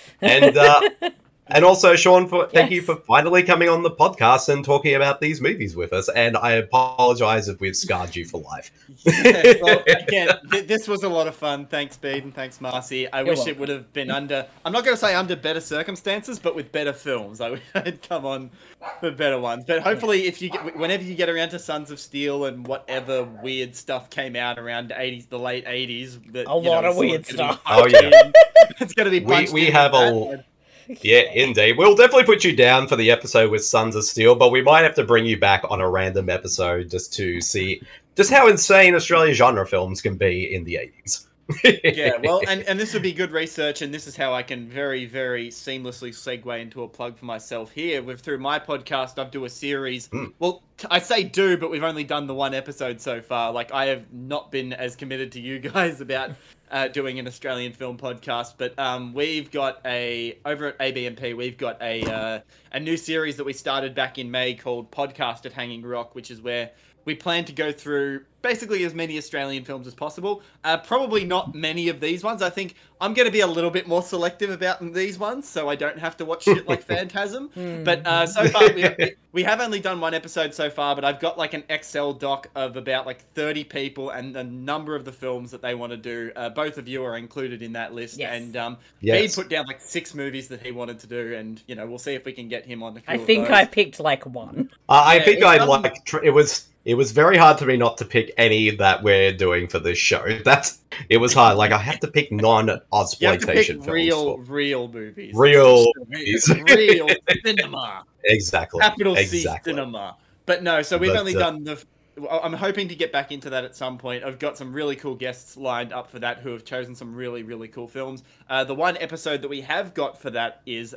And also, Sean, thank you for finally coming on the podcast and talking about these movies with us. And I apologize if we've scarred you for life. Yeah, well, again, this was a lot of fun. Thanks, Bede, and thanks, Marcy. I wish welcome. it would have been I'm not going to say under better circumstances, but with better films. I wish I'd come on for better ones. But hopefully, whenever you get around to Sons of Steel and whatever weird stuff came out around the late 80s. A lot of weird stuff. Oh, yeah. It's going to be We have a... Yeah, indeed. We'll definitely put you down for the episode with Sons of Steel, but we might have to bring you back on a random episode just to see just how insane Australian genre films can be in the 80s. Yeah, well, and this would be good research, and this is how I can very, very seamlessly segue into a plug for myself here. Through my podcast, I do a series. Well, I say do, but we've only done the one episode so far. Like, I have not been as committed to you guys about doing an Australian film podcast, but we've got over at ABMP, we've got a new series that we started back in May called Podcast at Hanging Rock, which is where we plan to go through basically as many Australian films as possible. Probably not many of these ones. I think I'm going to be a little bit more selective about these ones, so I don't have to watch shit like Phantasm. But so far, we have only done one episode so far, but I've got like an Excel doc of about like 30 people and a number of the films that they want to do. Both of you are included in that list. Yes. And Yes. he put down like 6 movies that he wanted to do, and we'll see if we can get him on the few I of think those. I picked like one. I think it I doesn't- like... It was very hard for me not to pick any that we're doing for this show. It was hard. Like, I have to pick You have to non-exploitation pick films. real movies. Real movies. Real cinema. Exactly. Capital C Exactly. cinema. But no, so we've But, only done I'm hoping to get back into that at some point. I've got some really cool guests lined up for that who have chosen some really, really cool films. The one episode that we have got for that is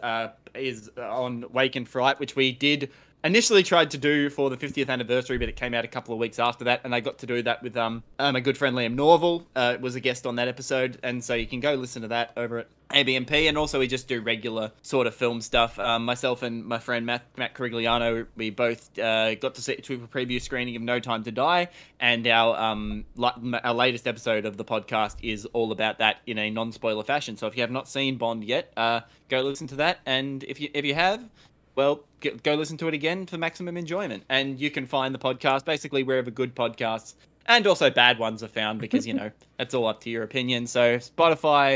on Wake and Fright, which we initially tried to do for the 50th anniversary, but it came out a couple of weeks after that, and I got to do that with my good friend Liam Norval was a guest on that episode, and so you can go listen to that over at ABMP, and also we just do regular sort of film stuff. Myself and my friend Matt Carigliano, we both got to see a preview screening of No Time to Die, and our latest episode of the podcast is all about that in a non-spoiler fashion. So if you have not seen Bond yet, go listen to that, and if you have, well, go listen to it again for maximum enjoyment. And you can find the podcast basically wherever good podcasts and also bad ones are found, because, that's all up to your opinion. So Spotify,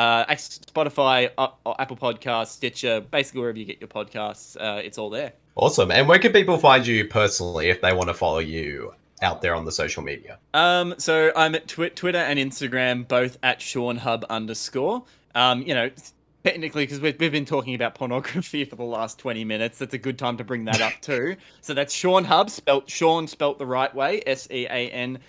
Apple Podcasts, Stitcher, basically wherever you get your podcasts, it's all there. Awesome. And where can people find you personally if they want to follow you out there on the social media? So I'm at Twitter and Instagram, both at SeanHub_. Technically, because we've been talking about pornography for the last 20 minutes, that's a good time to bring that up too. So that's Sean Hub, Sean spelt the right way, SeanHub_,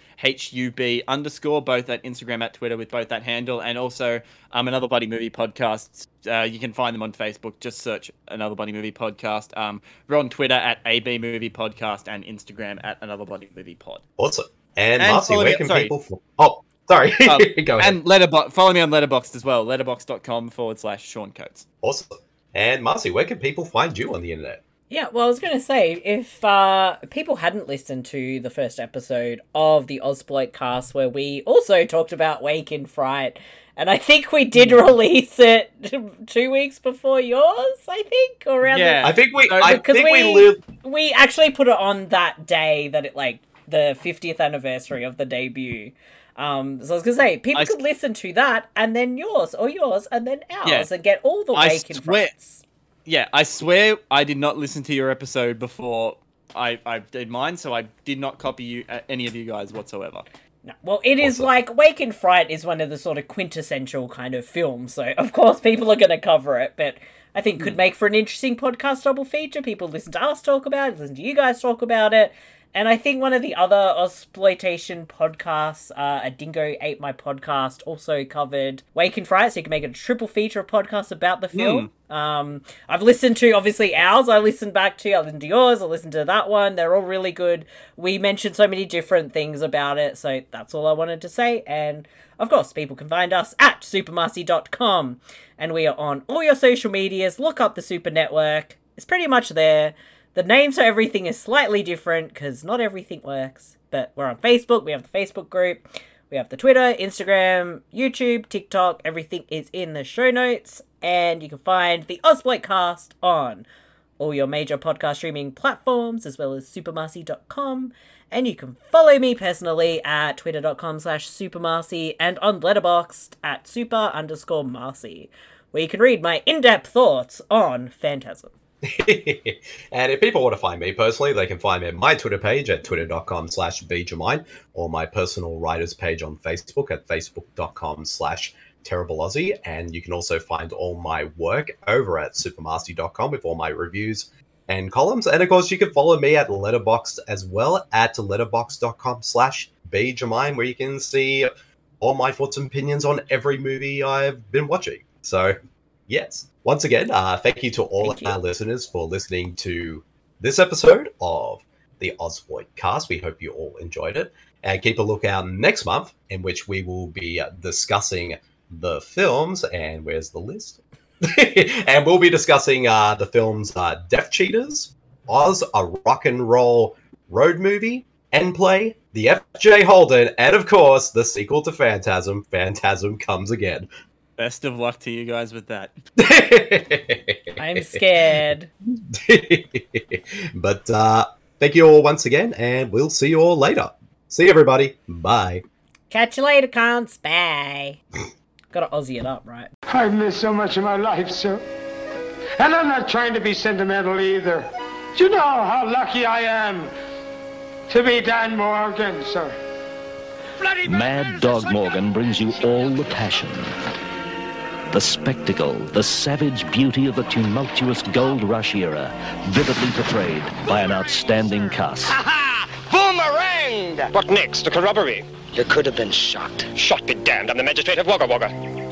both at Instagram, at Twitter with both that handle, and also Another Bloody Movie Podcast. You can find them on Facebook. Just search Another Bloody Movie Podcast. We're on Twitter at AB Movie Podcast and Instagram at Another Bloody Movie Pod. Awesome. And Marcy, where can people... Sorry, go ahead. And follow me on Letterboxd as well, letterboxd.com/Sean Coates. Awesome. And Marcy, where can people find you on the internet? Yeah, well, I was going to say, if people hadn't listened to the first episode of the Ozploit cast, where we also talked about Wake in Fright, and I think we did release it 2 weeks before yours, I think, or around I think we actually put it on that day that the 50th anniversary of the debut. So I was going to say, people could listen to that, and then yours, and then ours, and get all the Wake in Frights. Yeah, I swear I did not listen to your episode before I did mine, so I did not copy any of you guys whatsoever. No. Well, it is like Wake in Fright is one of the sort of quintessential kind of films, so of course people are going to cover it, but I think could make for an interesting podcast double feature. People listen to us talk about it, listen to you guys talk about it. And I think one of the other Ozploitation podcasts, A Dingo Ate My Podcast, also covered Wake in Fright, so you can make a triple feature of podcasts about the film. I've listened to, obviously, ours. I listened to yours, I listened to that one. They're all really good. We mentioned so many different things about it, so that's all I wanted to say. And, of course, people can find us at supermarcy.com. And we are on all your social medias. Look up the Super Network. It's pretty much there. The names for everything is slightly different, because not everything works. but we're on Facebook. We have the Facebook group. We have the Twitter, Instagram, YouTube, TikTok. Everything is in the show notes. And you can find the Ozploitcast on all your major podcast streaming platforms, as well as supermarcy.com. And you can follow me personally at twitter.com/supermarcy and on Letterboxd at super_marcy, where you can read my in-depth thoughts on Phantasm. And if people want to find me personally, they can find me at my Twitter page at twitter.com/bjamine, or my personal writers page on Facebook at facebook.com/terribleaussie. And you can also find all my work over at supermarcy.com with all my reviews and columns. And of course, you can follow me at Letterboxd as well at letterboxd.com/bjamine, where you can see all my thoughts and opinions on every movie I've been watching. So, yes. Once again, thank you to all our listeners for listening to this episode of the Ozploitcast. We hope you all enjoyed it. And keep a lookout next month, in which we will be discussing the films. And where's the list? And we'll be discussing the films Death Cheaters, Oz, a Rock and Roll Road Movie, Endplay, the F.J. Holden, and of course, the sequel to Phantasm, Phantasm Comes Again. Best of luck to you guys with that. I'm scared. But thank you all once again, and we'll see you all later. See you, everybody. Bye. Catch you later, cunts. Bye. Gotta Aussie it up, right? I've missed so much of my life, sir. And I'm not trying to be sentimental either. Do you know how lucky I am to be Dan Morgan, sir? Mad Dog Morgan brings you all the passion, the spectacle, the savage beauty of the tumultuous gold rush era, vividly portrayed by an outstanding cast. Boomerang! What next? To corroborate? You could have been shot. Shot be damned. I'm the magistrate of Wagga Wagga.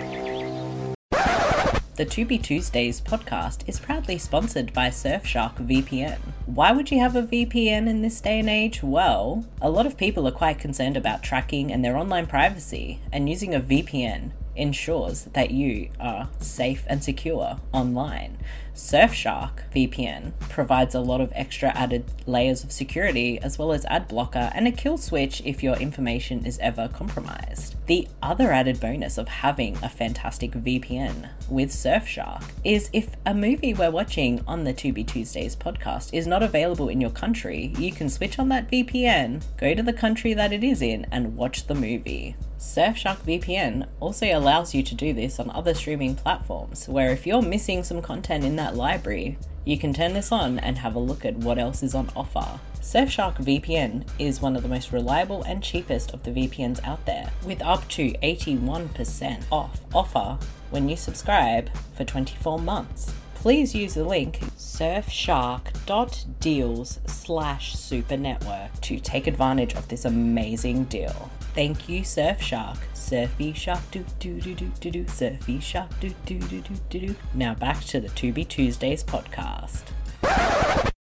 The To Be Tuesdays podcast is proudly sponsored by Surfshark VPN. Why would you have a VPN in this day and age? Well, a lot of people are quite concerned about tracking and their online privacy, and using a VPN ensures that you are safe and secure online. Surfshark VPN provides a lot of extra added layers of security, as well as ad blocker and a kill switch if your information is ever compromised. The other added bonus of having a fantastic VPN with Surfshark is if a movie we're watching on the To Be Tuesdays podcast is not available in your country, you can switch on that VPN, go to the country that it is in, and watch the movie. Surfshark VPN also allows you to do this on other streaming platforms, where if you're missing some content in that library, you can turn this on and have a look at what else is on offer. Surfshark VPN is one of the most reliable and cheapest of the VPNs out there, with up to 81% off offer when you subscribe for 24 months. Please use the link surfshark.deals/supernetwork to take advantage of this amazing deal. Thank you, Surfshark. Surfy shark do do do do do do. Surfy shark do do do do do do. Now back to the To Be Tuesdays podcast.